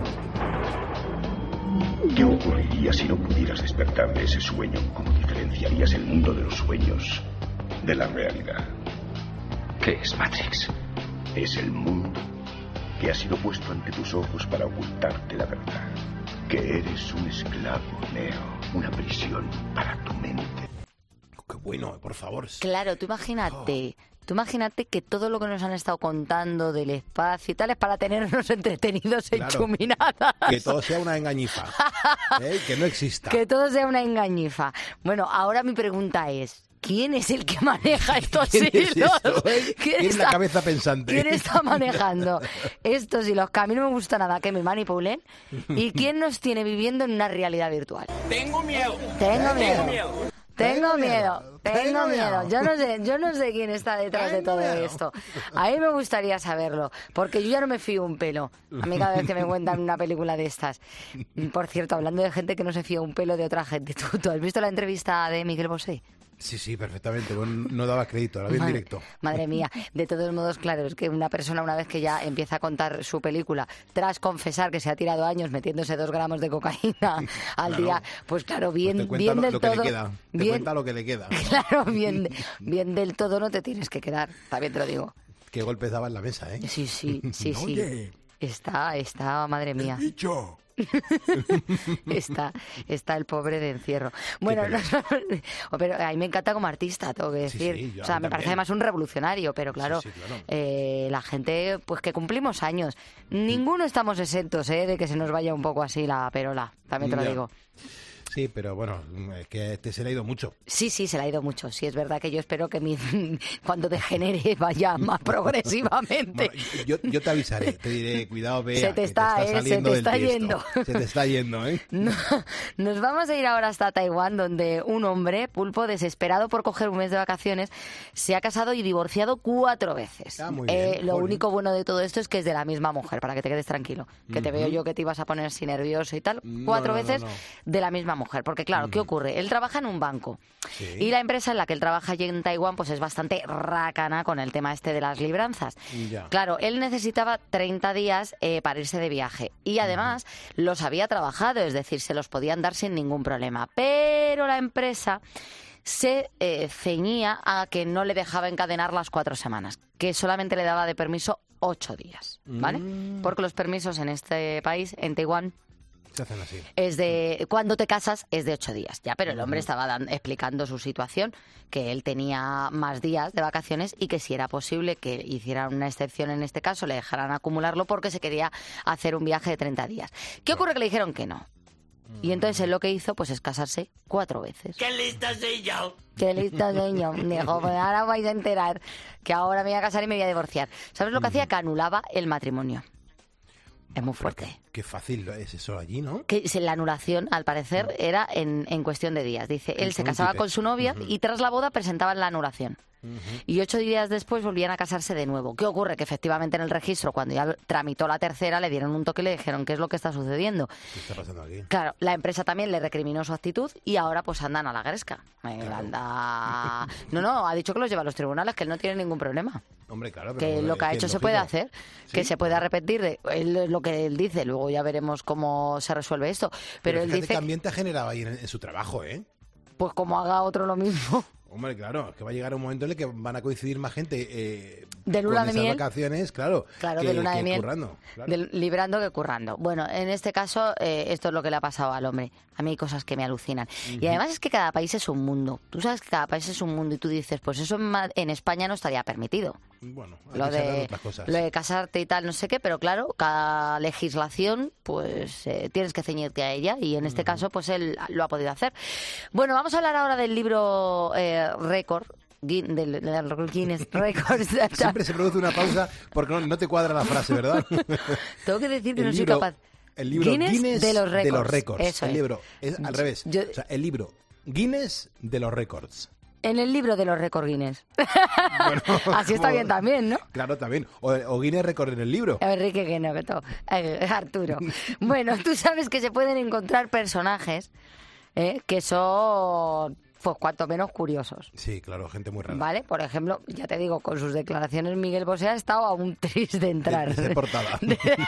¿Qué ocurriría si no pudieras despertar de ese sueño? ¿Cómo diferenciarías el mundo de los sueños de la realidad? ¿Qué es Matrix? Es el mundo que ha sido puesto ante tus ojos para ocultarte la verdad. Que eres un esclavo, Neo. Una prisión para tu mente. Qué bueno, por favor. Claro, tú imagínate que todo lo que nos han estado contando del espacio y tal es para tenernos entretenidos en chuminadas. Que todo sea una engañifa. Que no exista. Que todo sea una engañifa. Bueno, ahora mi pregunta es, ¿quién es el que maneja estos hilos? ¿Quién es la cabeza pensante? ¿Quién está manejando estos hilos? Que a mí no me gusta nada que me manipulen. ¿Y quién nos tiene viviendo en una realidad virtual? Tengo miedo. Tengo miedo. Yo no sé quién está detrás de todo esto. A mí me gustaría saberlo, porque yo ya no me fío un pelo. A mí cada vez que me cuentan una película de estas. Por cierto, hablando de gente que no se fía un pelo de otra gente, ¿tú has visto la entrevista de Miguel Bosé? Sí, perfectamente. Bueno, no daba crédito, la vi en directo. Madre mía. De todos modos, claro, es que una persona una vez que ya empieza a contar su película, tras confesar que se ha tirado años metiéndose 2 gramos de cocaína al día, pues claro, bien pues bien del lo que todo. le queda. Te cuenta lo que le queda. Claro, bien del todo no te tienes que quedar, también te lo digo. Qué golpes daba en la mesa, ¿eh? Sí. Oye. Está, madre mía. Está el pobre de encierro. Bueno, pero a mí me encanta como artista, tengo que decir. O sea, me parece además un revolucionario, pero claro, la gente, pues que cumplimos años. Ninguno estamos exentos de que se nos vaya un poco así la perola, también te lo digo. Sí, pero bueno, es que se le ha ido mucho. Sí, se le ha ido mucho. Sí, es verdad que yo espero que cuando degenere vaya más progresivamente. Bueno, yo te avisaré, te diré, cuidado, Bea, se te está yendo. Se te está yendo, ¿eh? No, nos vamos a ir ahora hasta Taiwán, donde un hombre, Pulpo, desesperado por coger un mes de vacaciones, se ha casado y divorciado 4 veces. Muy bien, lo único bueno de todo esto es que es de la misma mujer, para que te quedes tranquilo. Que te veo yo que te ibas a poner así nervioso y tal. 4 veces de la misma mujer. Porque claro, ¿qué ocurre? Él trabaja en un banco y la empresa en la que él trabaja allí en Taiwán pues es bastante rácana con el tema este de las libranzas. Claro, él necesitaba 30 días para irse de viaje y además los había trabajado, es decir, se los podían dar sin ningún problema. Pero la empresa se ceñía a que no le dejaba encadenar las 4 semanas, que solamente le daba de permiso 8 días, ¿vale? Porque los permisos en este país, en Taiwán, se hacen así. es de cuando te casas es de 8 días, ya, pero el hombre estaba explicando su situación, que él tenía más días de vacaciones y que si era posible que hicieran una excepción en este caso, le dejaran acumularlo porque se quería hacer un viaje de 30 días. ¿Qué ocurre? Que le dijeron que no. Y entonces él lo que hizo pues es casarse 4 veces. ¡Qué lista soy yo! ¡Qué lista soy yo! Dijo, pues ahora vais a enterar que ahora me voy a casar y me voy a divorciar. ¿Sabes lo que hacía? Que anulaba el matrimonio. Es muy fuerte. Qué fácil es eso allí, ¿no? Que la anulación, al parecer, era en cuestión de días. Dice, él se casaba con su novia y tras la boda presentaban la anulación. Y 8 días después volvían a casarse de nuevo. ¿Qué ocurre? Que efectivamente en el registro, cuando ya tramitó la tercera, le dieron un toque y le dijeron ¿qué es lo que está sucediendo? ¿Qué está pasando aquí? Claro, la empresa también le recriminó su actitud y ahora pues andan a la gresca. Anda... No, ha dicho que los lleva a los tribunales, que él no tiene ningún problema. Hombre, claro, pero que lo que ha hecho se puede hacer, que se puede arrepentir de lo que él dice. Luego ya veremos cómo se resuelve esto. Pero él dice que ambiente ha generado ahí en su trabajo, ¿eh? Pues como haga otro lo mismo. Hombre, claro, es que va a llegar un momento en el que van a coincidir más gente de luna con de esas miel, vacaciones, claro, de luna de miel, currando. Claro. Librando que currando. Bueno, en este caso, esto es lo que le ha pasado al hombre. A mí hay cosas que me alucinan. Y además es que cada país es un mundo. Tú sabes que cada país es un mundo y tú dices, pues eso en España no estaría permitido. Bueno, lo de casarte y tal, no sé qué, pero claro, cada legislación, pues tienes que ceñirte a ella y en este caso, pues él lo ha podido hacer. Bueno, vamos a hablar ahora del libro récord. Del Guinness Records. Siempre se produce una pausa porque no te cuadra la frase, ¿verdad? Tengo que decir que no soy capaz. El libro Guinness de los récords. Eso el libro es al revés. O sea, el libro Guinness de los récords. En el libro de los récords Guinness. Bueno, así está bien también, ¿no? Claro, también. O Guinness Record en el libro. Enrique, que no, que todo. Arturo. Bueno, tú sabes que se pueden encontrar personajes que son... pues cuanto menos curiosos. Sí, claro, gente muy rara. Vale, por ejemplo, ya te digo, con sus declaraciones Miguel Bosé ha estado a un tris de entrar. De ser portada.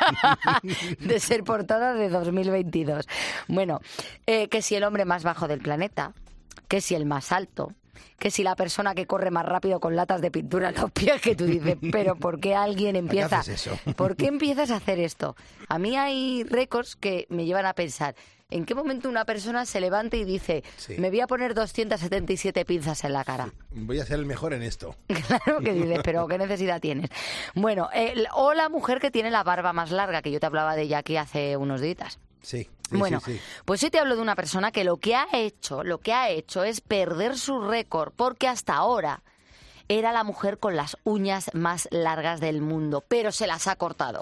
De ser portada de 2022. Bueno, que si el hombre más bajo del planeta, que si el más alto, que si la persona que corre más rápido con latas de pintura en los pies, que tú dices, pero ¿por qué alguien empieza? ¿Por qué haces eso? ¿Por qué empiezas a hacer esto? A mí hay récords que me llevan a pensar, ¿en qué momento una persona se levanta y dice, me voy a poner 277 pinzas en la cara? Sí, voy a ser el mejor en esto. Claro que dices, pero ¿qué necesidad tienes? Bueno, o la mujer que tiene la barba más larga, que yo te hablaba de ella aquí hace unos días. Sí. Bueno, sí. Pues hoy te hablo de una persona que lo que ha hecho es perder su récord, porque hasta ahora era la mujer con las uñas más largas del mundo, pero se las ha cortado.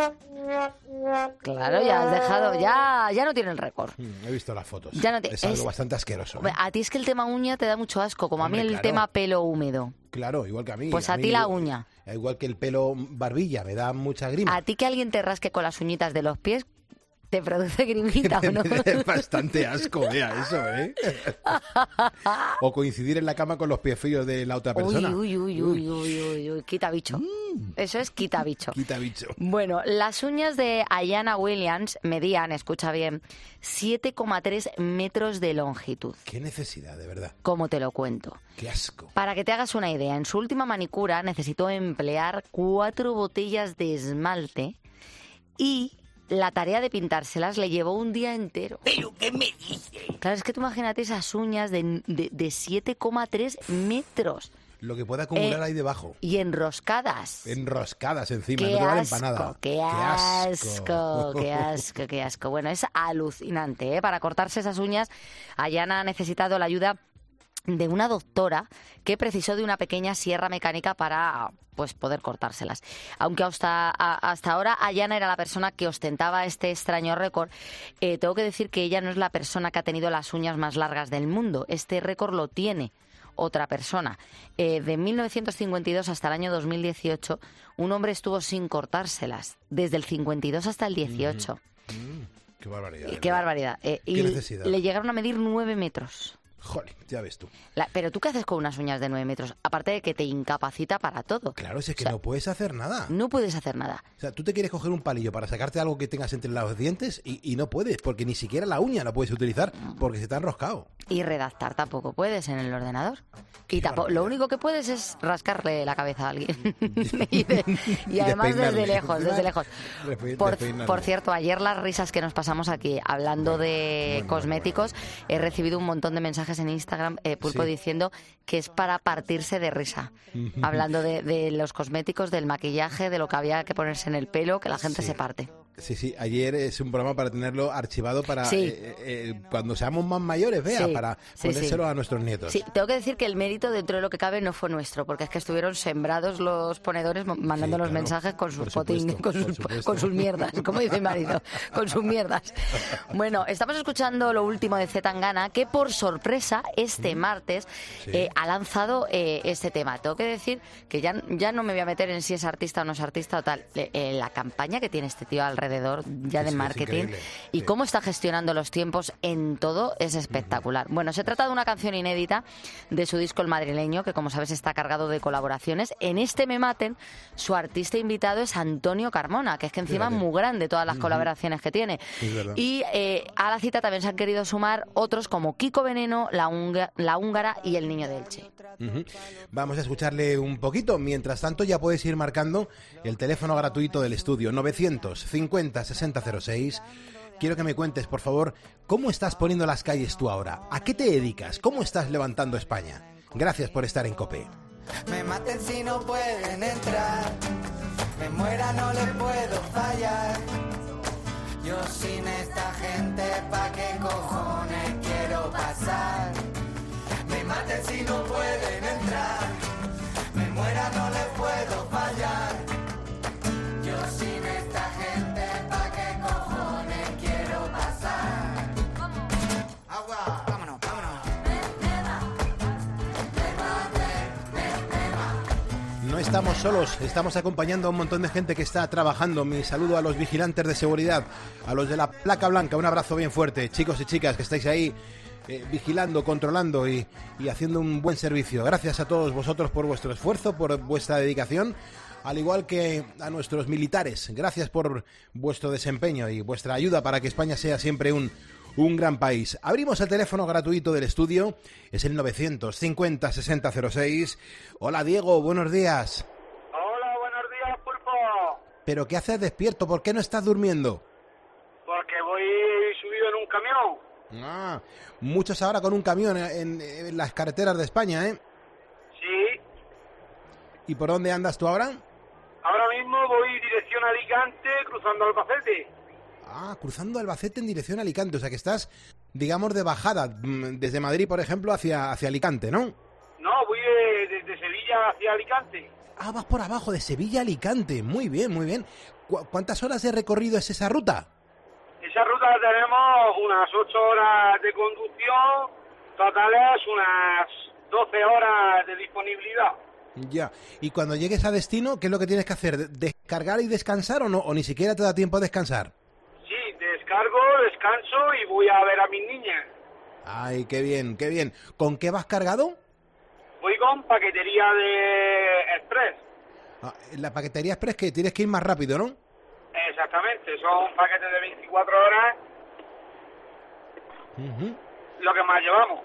Claro, ya has dejado, ya no tiene el récord. He visto las fotos. Ya no es algo bastante asqueroso. A ti es que el tema uña te da mucho asco, como Hombre, a mí el tema pelo húmedo. Claro, igual que a mí. Pues a ti la uña. Igual que el pelo barbilla, me da mucha grima. A ti que alguien te rasque con las uñitas de los pies, te produce grimita, ¿o no? Es bastante asco, vea eso, ¿eh? O coincidir en la cama con los pies feos de la otra persona. Uy, quita bicho. Eso es quita bicho. Quita bicho. Bueno, las uñas de Ayanna Williams medían, escucha bien, 7,3 metros de longitud. Qué necesidad, de verdad. ¿Cómo te lo cuento? Qué asco. Para que te hagas una idea, en su última manicura necesitó emplear 4 botellas de esmalte y la tarea de pintárselas le llevó un día entero. ¿Pero qué me dices? Claro, es que tú imagínate esas uñas de 7,3 metros. Lo que puede acumular ahí debajo. Y enroscadas. Enroscadas encima, Qué no te valen asco, para nada. Qué asco, qué asco, qué asco. Bueno, es alucinante, ¿eh? Para cortarse esas uñas, Ayana ha necesitado la ayuda de una doctora que precisó de una pequeña sierra mecánica para pues poder cortárselas. Aunque hasta ahora Ayana era la persona que ostentaba este extraño récord, tengo que decir que ella no es la persona que ha tenido las uñas más largas del mundo. Este récord lo tiene otra persona. De 1952 hasta el año 2018, un hombre estuvo sin cortárselas, desde el 52 hasta el 18. Qué barbaridad. Qué barbaridad. Qué y necesidad. Le llegaron a medir 9 metros. Joder, ya ves tú. Pero ¿tú qué haces con unas uñas de 9 metros? Aparte de que te incapacita para todo. Claro, si es que no puedes hacer nada. No puedes hacer nada. O sea, tú te quieres coger un palillo para sacarte algo que tengas entre los dientes y no puedes, porque ni siquiera la uña la puedes utilizar porque se te ha enroscado. Y redactar tampoco puedes en el ordenador. Y lo único que puedes es rascarle la cabeza a alguien. y además desde lejos. Por cierto, ayer las risas que nos pasamos aquí hablando de cosméticos, he recibido un montón de mensajes en Instagram, Pulpo, diciendo que es para partirse de risa. Hablando de los cosméticos, del maquillaje, de lo que había que ponerse en el pelo, que la gente se parte. Sí, ayer es un programa para tenerlo archivado para cuando seamos más mayores, para ponérselo a nuestros nietos. Sí, tengo que decir que el mérito dentro de lo que cabe no fue nuestro, porque es que estuvieron sembrados los ponedores mandando los mensajes con sus con sus mierdas, como dice mi marido, con sus mierdas. Bueno, estamos escuchando lo último de C. Tangana, que por sorpresa este martes ha lanzado este tema. Tengo que decir que ya no me voy a meter en si es artista o no es artista o tal. La campaña que tiene este tío alrededor ya de marketing y cómo está gestionando los tiempos en todo es espectacular. Bueno, se trata de una canción inédita de su disco El Madrileño, que como sabes está cargado de colaboraciones. En este Me Maten, su artista invitado es Antonio Carmona, que es que encima es muy grande todas las colaboraciones que tiene. Y a la cita también se han querido sumar otros como Kiko Veneno, La Húngara y El Niño de Elche. Vamos a escucharle un poquito. Mientras tanto, ya puedes ir marcando el teléfono gratuito del estudio, 950-6006. Quiero que me cuentes, por favor, cómo estás poniendo las calles tú ahora. ¿A qué te dedicas? ¿Cómo estás levantando España? Gracias por estar en COPE. Me maten si no pueden entrar, me muera no le puedo fallar. Yo sin esta gente, ¿pa' qué cojones quiero pasar? Me maten si no pueden entrar, me muera no le puedo fallar. Yo sin esta gente, ¿pa' qué cojones quiero pasar? Agua, vámonos, vámonos. No estamos solos, estamos acompañando a un montón de gente que está trabajando. Mi saludo a los vigilantes de seguridad, a los de la placa blanca, un abrazo bien fuerte, chicos y chicas que estáis ahí vigilando, controlando y haciendo un buen servicio. Gracias a todos vosotros por vuestro esfuerzo, por vuestra dedicación, al igual que a nuestros militares. Gracias por vuestro desempeño y vuestra ayuda para que España sea siempre un gran país. Abrimos el teléfono gratuito del estudio, es el 950-6006. Hola Diego, buenos días. Hola, buenos días, Pulpo. ¿Pero qué haces despierto? ¿Por qué no estás durmiendo? Porque voy subido en un camión. Muchos ahora con un camión en las carreteras de España, ¿eh? Sí. ¿Y por dónde andas tú ahora? Ahora mismo voy dirección Alicante, cruzando Albacete. Cruzando Albacete en dirección a Alicante, o sea que estás, digamos, de bajada, desde Madrid, por ejemplo, hacia Alicante, ¿no? No, voy desde Sevilla hacia Alicante. Vas por abajo, de Sevilla a Alicante, muy bien, muy bien. ¿Cuántas horas de recorrido es esa ruta? Esa ruta tenemos unas 8 horas de conducción, totales unas 12 horas de disponibilidad. Ya, y cuando llegues a destino, ¿qué es lo que tienes que hacer? ¿Descargar y descansar o no? ¿O ni siquiera te da tiempo a descansar? Sí, descargo, descanso y voy a ver a mis niñas. Ay, qué bien, qué bien. ¿Con qué vas cargado? Voy con paquetería de Express. La paquetería Express, que tienes que ir más rápido, ¿no? Exactamente, son paquetes de 24 horas, lo que más llevamos.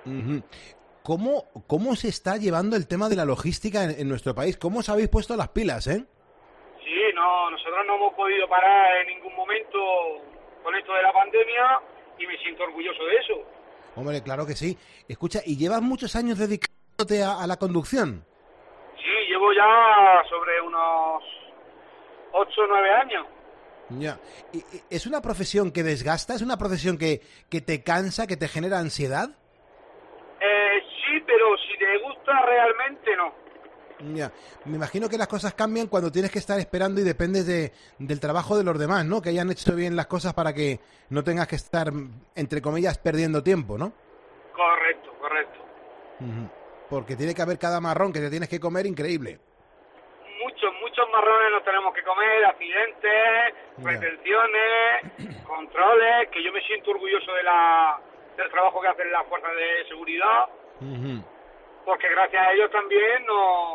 ¿Cómo se está llevando el tema de la logística en nuestro país? ¿Cómo os habéis puesto las pilas, Sí, nosotros no hemos podido parar en ningún momento con esto de la pandemia y me siento orgulloso de eso. Hombre, claro que sí. Escucha, ¿y llevas muchos años dedicado a la conducción? Sí, llevo ya sobre unos 8 o 9 años. Ya. ¿Es una profesión que desgasta? ¿Es una profesión que te cansa, que te genera ansiedad? Sí, pero si te gusta realmente no. Ya. Me imagino que las cosas cambian cuando tienes que estar esperando y dependes del trabajo de los demás, ¿no? Que hayan hecho bien las cosas para que no tengas que estar, entre comillas, perdiendo tiempo, ¿no? Correcto. Porque tiene que haber cada marrón que te tienes que comer increíble. Muchos marrones nos tenemos que comer, accidentes, retenciones, controles, que yo me siento orgulloso del trabajo que hacen las fuerzas de seguridad, porque gracias a ellos también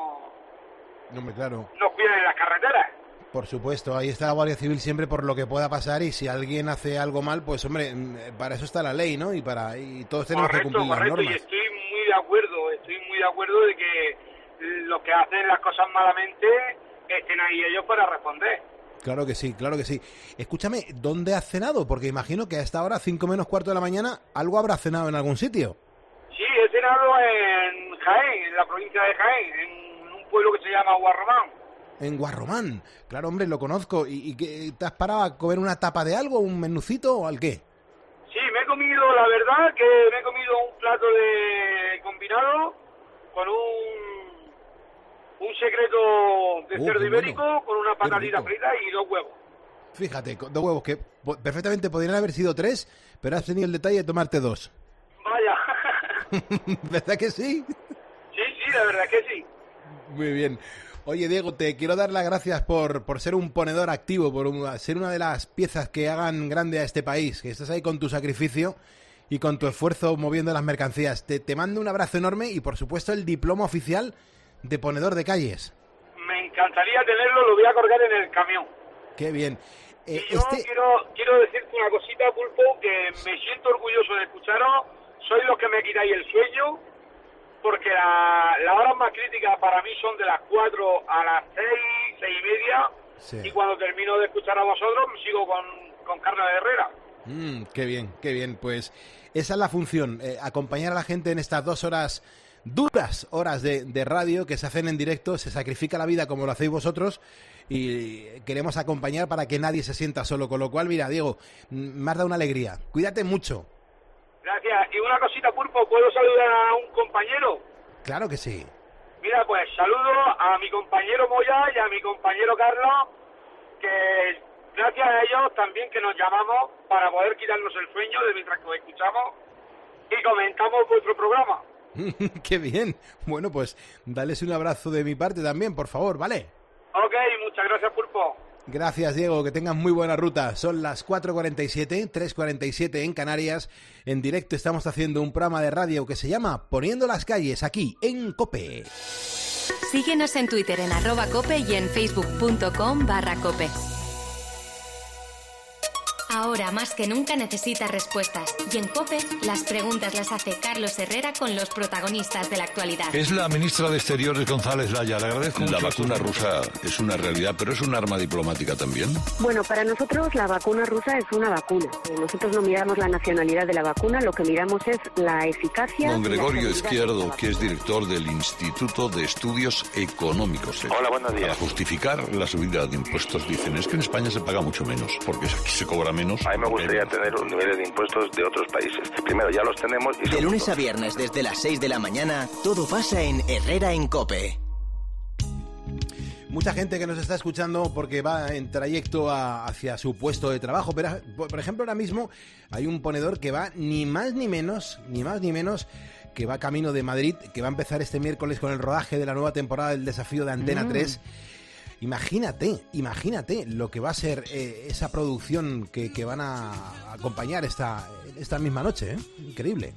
nos cuidan en las carreteras. Por supuesto, ahí está la Guardia Civil siempre por lo que pueda pasar, y si alguien hace algo mal, pues hombre, para eso está la ley, ¿no? Y todos tenemos que cumplir las normas. Y estoy muy de acuerdo de que los que hacen las cosas malamente estén ahí ellos para responder. Claro que sí. Escúchame, ¿dónde has cenado? Porque imagino que a esta hora, 5 menos cuarto de la mañana, algo habrás cenado en algún sitio. Sí, he cenado en Jaén, en la provincia de Jaén, en un pueblo que se llama Guarromán. En Guarromán, claro, hombre, lo conozco. ¿Y qué, te has parado a comer una tapa de algo, un menucito o al qué? Sí, la verdad que me he comido un plato de combinado con un secreto de cerdo ibérico, con una patatita frita y 2 huevos. Fíjate, 2 huevos que perfectamente podrían haber sido 3, pero has tenido el detalle de tomarte 2. Vaya. ¿Verdad que sí? Sí, la verdad que sí. Muy bien. Oye, Diego, te quiero dar las gracias por ser un ponedor activo, por ser una de las piezas que hagan grande a este país, que estás ahí con tu sacrificio y con tu esfuerzo moviendo las mercancías. Te mando un abrazo enorme y, por supuesto, el diploma oficial de ponedor de calles. Me encantaría tenerlo, lo voy a colgar en el camión. Qué bien. Y yo quiero decirte una cosita, Pulpo, que me siento orgulloso de escucharos. Sois los que me quitáis el sueño, porque las horas más críticas para mí son de las 4 a las 6 y media, y cuando termino de escuchar a vosotros me sigo con Carlos Herrera. Qué bien. Pues esa es la función, acompañar a la gente en estas 2 horas, duras horas de radio que se hacen en directo. Se sacrifica la vida como lo hacéis vosotros y queremos acompañar para que nadie se sienta solo. Con lo cual, mira, Diego, me has dado una alegría. Cuídate mucho. Gracias. Y una cosita, Pulpo, ¿puedo saludar a un compañero? Claro que sí. Mira, pues saludo a mi compañero Moya y a mi compañero Carlos, que gracias a ellos también que nos llamamos para poder quitarnos el sueño de mientras que os escuchamos y comentamos vuestro programa. ¡Qué bien! Bueno, pues dales un abrazo de mi parte también, por favor, ¿vale? Ok, muchas gracias, Pulpo. Gracias, Diego, que tengas muy buena ruta. Son las 4:47, 3:47 en Canarias. En directo estamos haciendo un programa de radio que se llama Poniendo las calles, aquí en COPE. Síguenos en Twitter en @cope y en facebook.com/cope. Ahora más que nunca necesitas respuestas. Y en COPE, las preguntas las hace Carlos Herrera con los protagonistas de la actualidad. Es la ministra de Exteriores, González Laya. Le agradezco mucho. La vacuna rusa es una realidad, pero es un arma diplomática también. Bueno, para nosotros la vacuna rusa es una vacuna. Nosotros no miramos la nacionalidad de la vacuna, lo que miramos es la eficacia. Don Gregorio Izquierdo, que es director del Instituto de Estudios Económicos. Hola, buenos días. Para justificar la subida de impuestos dicen, es que en España se paga mucho menos, porque aquí se cobra menos. A mí me gustaría tener los niveles de impuestos de otros países. Primero, ya los tenemos. De lunes a viernes, desde las 6 de la mañana, todo pasa en Herrera en COPE. Mucha gente que nos está escuchando porque va en trayecto hacia su puesto de trabajo. Pero, por ejemplo, ahora mismo hay un ponedor que va ni más ni menos, que va camino de Madrid, que va a empezar este miércoles con el rodaje de la nueva temporada del Desafío de Antena 3. Imagínate lo que va a ser esa producción que van a acompañar esta misma noche, ¿eh? Increíble.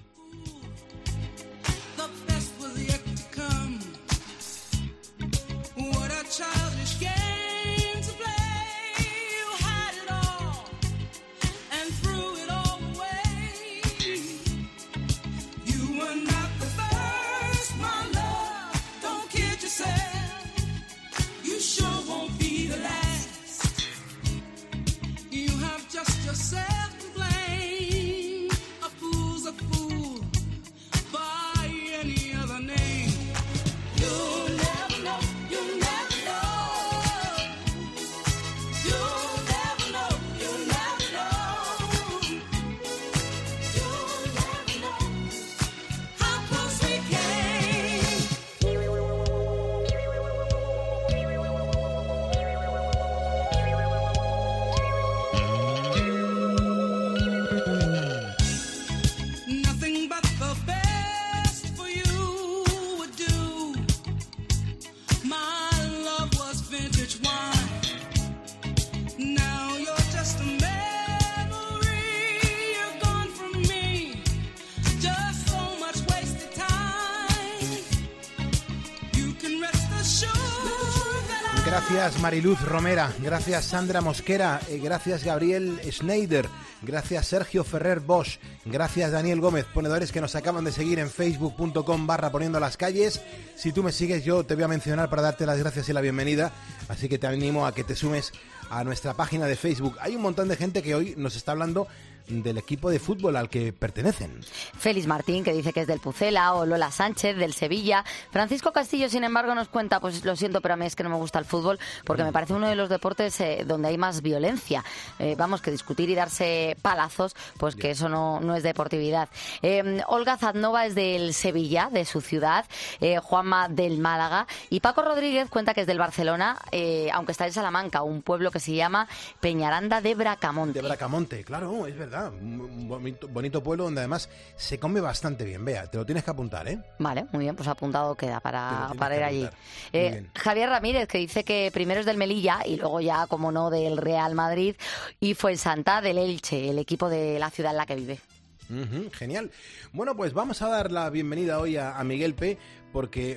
Gracias Mariluz Romera, gracias Sandra Mosquera, gracias Gabriel Schneider, gracias Sergio Ferrer Bosch, gracias Daniel Gómez, ponedores que nos acaban de seguir en facebook.com/poniendo las calles. Si tú me sigues, yo te voy a mencionar para darte las gracias y la bienvenida, así que te animo a que te sumes a nuestra página de Facebook. Hay un montón de gente que hoy nos está hablando del equipo de fútbol al que pertenecen. Félix Martín, que dice que es del Pucela, o Lola Sánchez, del Sevilla. Francisco Castillo, sin embargo, nos cuenta, pues lo siento, pero a mí es que no me gusta el fútbol, porque me parece uno de los deportes donde hay más violencia. Vamos, que discutir y darse palazos, pues que eso no es deportividad. Olga Zadnova es del Sevilla, de su ciudad, Juanma del Málaga, y Paco Rodríguez cuenta que es del Barcelona, aunque está en Salamanca, un pueblo que se llama Peñaranda de Bracamonte. De Bracamonte, claro, es verdad. Un bonito pueblo donde además se come bastante bien. Vea, te lo tienes que apuntar, ¿eh? Vale, muy bien, pues apuntado queda para ir allí. Javier Ramírez, que dice que primero es del Melilla y luego ya, como no, del Real Madrid, y Fuensanta del Elche, el equipo de la ciudad en la que vive. Genial. Bueno, pues vamos a dar la bienvenida hoy a Miguel P, porque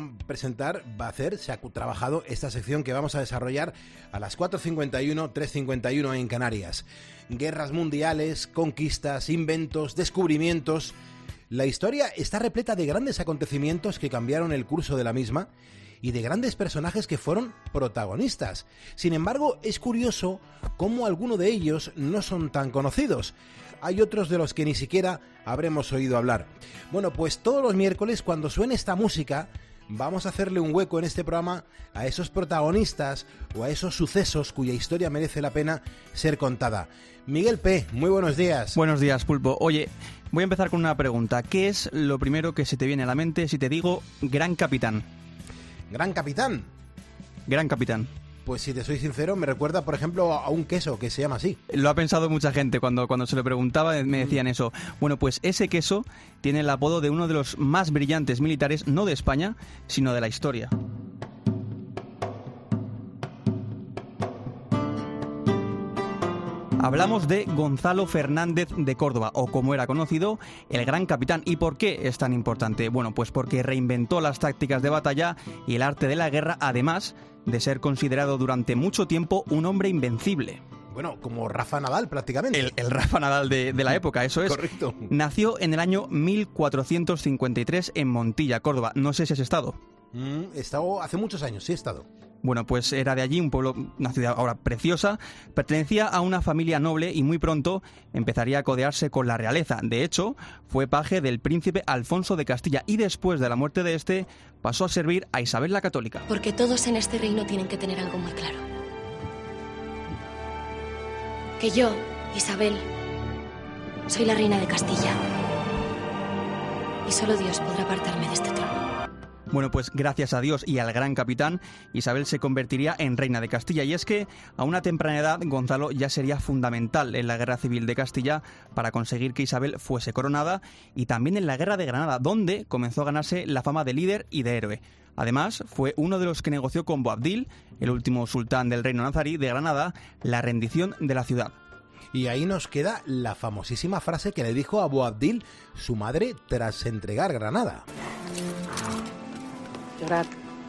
se ha trabajado esta sección que vamos a desarrollar a las 4:51, 3:51 en Canarias. Guerras mundiales, conquistas, inventos, descubrimientos. La historia está repleta de grandes acontecimientos que cambiaron el curso de la misma y de grandes personajes que fueron protagonistas. Sin embargo, es curioso cómo algunos de ellos no son tan conocidos. Hay otros de los que ni siquiera habremos oído hablar. Bueno, pues todos los miércoles, cuando suene esta música, vamos a hacerle un hueco en este programa a esos protagonistas o a esos sucesos cuya historia merece la pena ser contada. Miguel P., muy buenos días. Buenos días, Pulpo. Oye, voy a empezar con una pregunta. ¿Qué es lo primero que se te viene a la mente si te digo Gran Capitán? ¿Gran Capitán? Gran Capitán. Pues si te soy sincero, me recuerda, por ejemplo, a un queso que se llama así. Lo ha pensado mucha gente cuando se lo preguntaba, me decían eso. Bueno, pues ese queso tiene el apodo de uno de los más brillantes militares, no de España, sino de la historia. Hablamos de Gonzalo Fernández de Córdoba, o como era conocido, el Gran Capitán. ¿Y por qué es tan importante? Bueno, pues porque reinventó las tácticas de batalla y el arte de la guerra, además de ser considerado durante mucho tiempo un hombre invencible. Bueno, como Rafa Nadal prácticamente. El Rafa Nadal de la época, eso es. Correcto. Nació en el año 1453 en Montilla, Córdoba. No sé si has estado. He estado hace muchos años, sí he estado. Bueno, pues era de allí, un pueblo, una ciudad ahora preciosa. Pertenecía a una familia noble y muy pronto empezaría a codearse con la realeza. De hecho, fue paje del príncipe Alfonso de Castilla y después de la muerte de este pasó a servir a Isabel la Católica. Porque todos en este reino tienen que tener algo muy claro. Que yo, Isabel, soy la reina de Castilla. Y solo Dios podrá apartarme de este trono. Bueno, pues gracias a Dios y al Gran Capitán, Isabel se convertiría en reina de Castilla. Y es que a una temprana edad Gonzalo ya sería fundamental en la Guerra Civil de Castilla para conseguir que Isabel fuese coronada, y también en la Guerra de Granada, donde comenzó a ganarse la fama de líder y de héroe. Además, fue uno de los que negoció con Boabdil, el último sultán del reino nazarí de Granada, la rendición de la ciudad. Y ahí nos queda la famosísima frase que le dijo a Boabdil su madre tras entregar Granada. Llorad.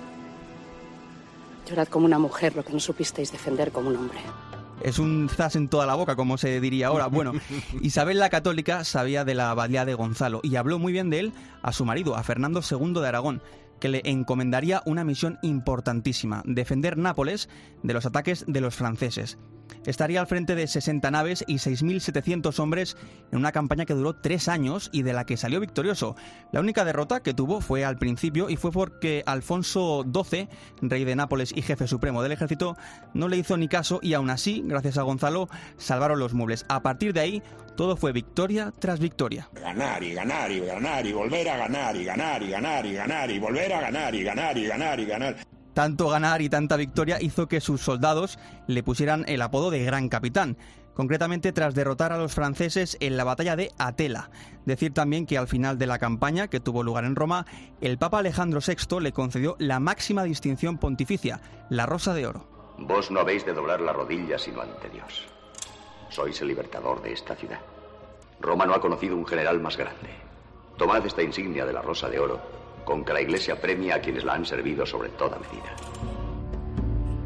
Llorad como una mujer lo que no supisteis defender como un hombre. Es un zas en toda la boca, como se diría ahora. Bueno, Isabel la Católica sabía de la abadía de Gonzalo y habló muy bien de él a su marido, a Fernando II de Aragón, que le encomendaría una misión importantísima: defender Nápoles de los ataques de los franceses. Estaría al frente de 60 naves y 6.700 hombres en una campaña que duró 3 años y de la que salió victorioso. La única derrota que tuvo fue al principio, y fue porque Alfonso XII, rey de Nápoles y jefe supremo del ejército, no le hizo ni caso, y aún así, gracias a Gonzalo, salvaron los muebles. A partir de ahí, todo fue victoria tras victoria. Ganar y ganar y ganar y volver a ganar y ganar y ganar y ganar y volver a ganar y ganar y ganar y ganar. Tanto ganar y tanta victoria hizo que sus soldados le pusieran el apodo de Gran Capitán, concretamente tras derrotar a los franceses en la batalla de Atela. Decir también que al final de la campaña, que tuvo lugar en Roma, el Papa Alejandro VI le concedió la máxima distinción pontificia, la Rosa de Oro. Vos no habéis de doblar la rodilla sino ante Dios. Sois el libertador de esta ciudad. Roma no ha conocido un general más grande. Tomad esta insignia de la Rosa de Oro, con que la Iglesia premia a quienes la han servido sobre toda medida.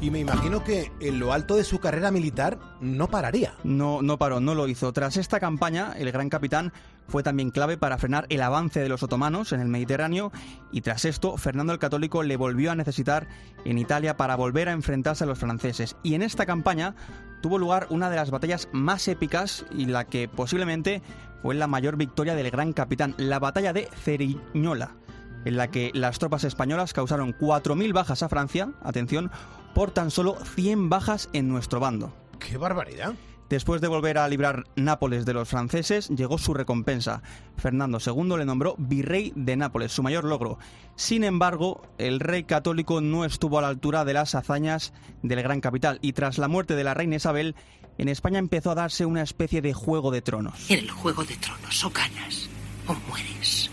Y me imagino que en lo alto de su carrera militar no pararía. No paró, no lo hizo. Tras esta campaña, el Gran Capitán fue también clave para frenar el avance de los otomanos en el Mediterráneo, y tras esto, Fernando el Católico le volvió a necesitar en Italia para volver a enfrentarse a los franceses. Y en esta campaña tuvo lugar una de las batallas más épicas y la que posiblemente fue la mayor victoria del Gran Capitán, la batalla de Cerignola, en la que las tropas españolas causaron 4.000 bajas a Francia, atención, por tan solo 100 bajas en nuestro bando. ¡Qué barbaridad! Después de volver a librar Nápoles de los franceses, llegó su recompensa. Fernando II le nombró virrey de Nápoles, su mayor logro. Sin embargo, el rey católico no estuvo a la altura de las hazañas del Gran Capitán, y tras la muerte de la reina Isabel, en España empezó a darse una especie de juego de tronos. En el juego de tronos o ganas o mueres.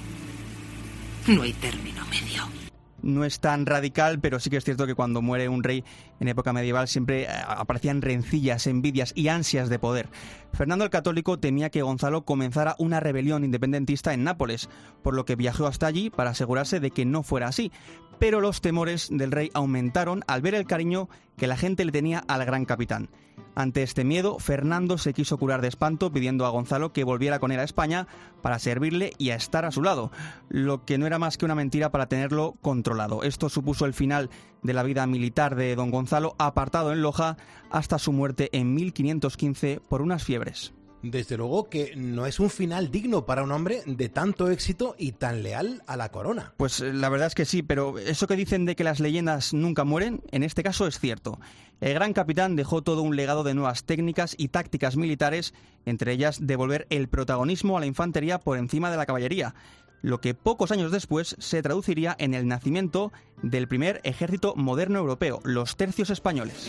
No hay término medio. No es tan radical, pero sí que es cierto que cuando muere un rey en época medieval siempre aparecían rencillas, envidias y ansias de poder. Fernando el Católico temía que Gonzalo comenzara una rebelión independentista en Nápoles, por lo que viajó hasta allí para asegurarse de que no fuera así. Pero los temores del rey aumentaron al ver el cariño que la gente le tenía al Gran Capitán. Ante este miedo, Fernando se quiso curar de espanto pidiendo a Gonzalo que volviera con él a España para servirle y a estar a su lado, lo que no era más que una mentira para tenerlo controlado. Esto supuso el final de la vida militar de don Gonzalo, apartado en Loja hasta su muerte en 1515 por unas fiebres. Desde luego que no es un final digno para un hombre de tanto éxito y tan leal a la corona. Pues la verdad es que sí, pero eso que dicen de que las leyendas nunca mueren, en este caso es cierto. El Gran Capitán dejó todo un legado de nuevas técnicas y tácticas militares, entre ellas devolver el protagonismo a la infantería por encima de la caballería, lo que pocos años después se traduciría en el nacimiento del primer ejército moderno europeo, los tercios españoles.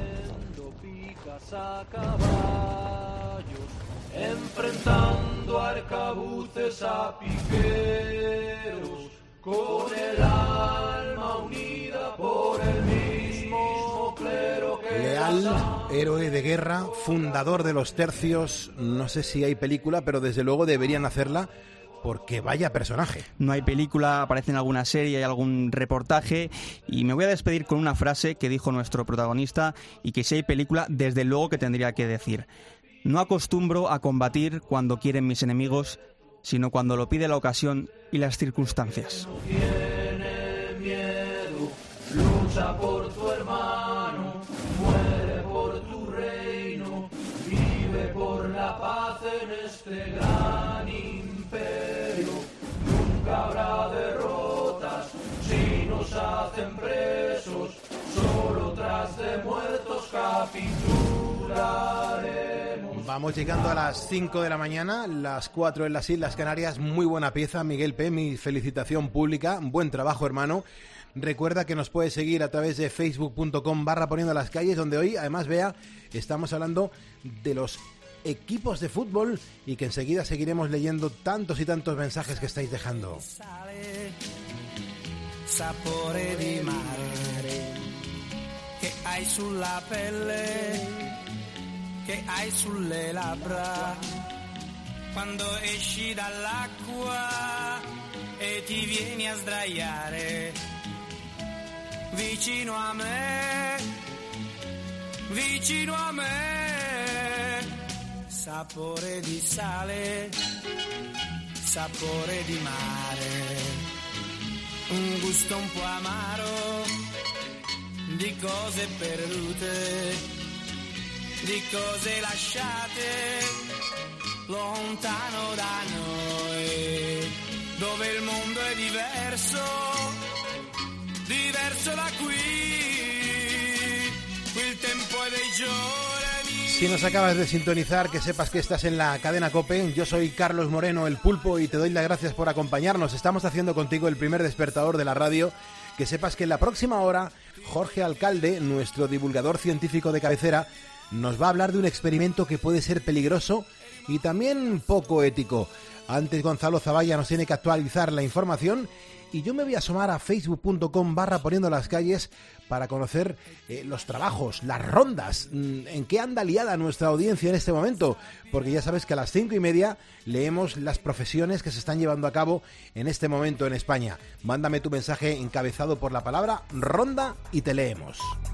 Enfrentando arcabuces a piqueros, con el alma unida por el mismo clero que... Leal, héroe de guerra, fundador de los tercios. No sé si hay película, pero desde luego deberían hacerla, porque vaya personaje. No hay película, aparece en alguna serie, hay algún reportaje, y me voy a despedir con una frase que dijo nuestro protagonista y que si hay película, desde luego que tendría que decir: no acostumbro a combatir cuando quieren mis enemigos, sino cuando lo pide la ocasión y las circunstancias. No tiene miedo, lucha por tu hermano, muere por tu reino, vive por la paz en este gran imperio. Nunca habrá derrotas si nos hacen presos, solo tras de muertos capitularemos. Vamos llegando a las 5 de la mañana, las 4 en las Islas Canarias. Muy buena pieza, Miguel P., mi felicitación pública, buen trabajo, hermano. Recuerda que nos puedes seguir a través de facebook.com/poniendo las calles, donde hoy, además, Bea, estamos hablando de los equipos de fútbol y que enseguida seguiremos leyendo tantos y tantos mensajes que estáis dejando. Sapore di mare che hai sulla pelle, che hai sulle labbra, quando esci dall'acqua e ti vieni a sdraiare vicino a me, vicino a me. Sapore di sale, sapore di mare, un gusto un po' amaro di cose perdute, di cose lasciate lontano da noi, dove il mondo è diverso, diverso da qui il tempo è dei giorni. Si nos acabas de sintonizar, que sepas que estás en la cadena COPE. Yo soy Carlos Moreno, el Pulpo, y te doy las gracias por acompañarnos. Estamos haciendo contigo el primer despertador de la radio. Que sepas que en la próxima hora, Jorge Alcalde, nuestro divulgador científico de cabecera, nos va a hablar de un experimento que puede ser peligroso y también poco ético. Antes, Gonzalo Zavalla nos tiene que actualizar la información y yo me voy a asomar a facebook.com/poniendo las calles para conocer los trabajos, las rondas, en qué anda liada nuestra audiencia en este momento, porque ya sabes que a las 5:30 leemos las profesiones que se están llevando a cabo en este momento en España. Mándame tu mensaje encabezado por la palabra ronda y te leemos.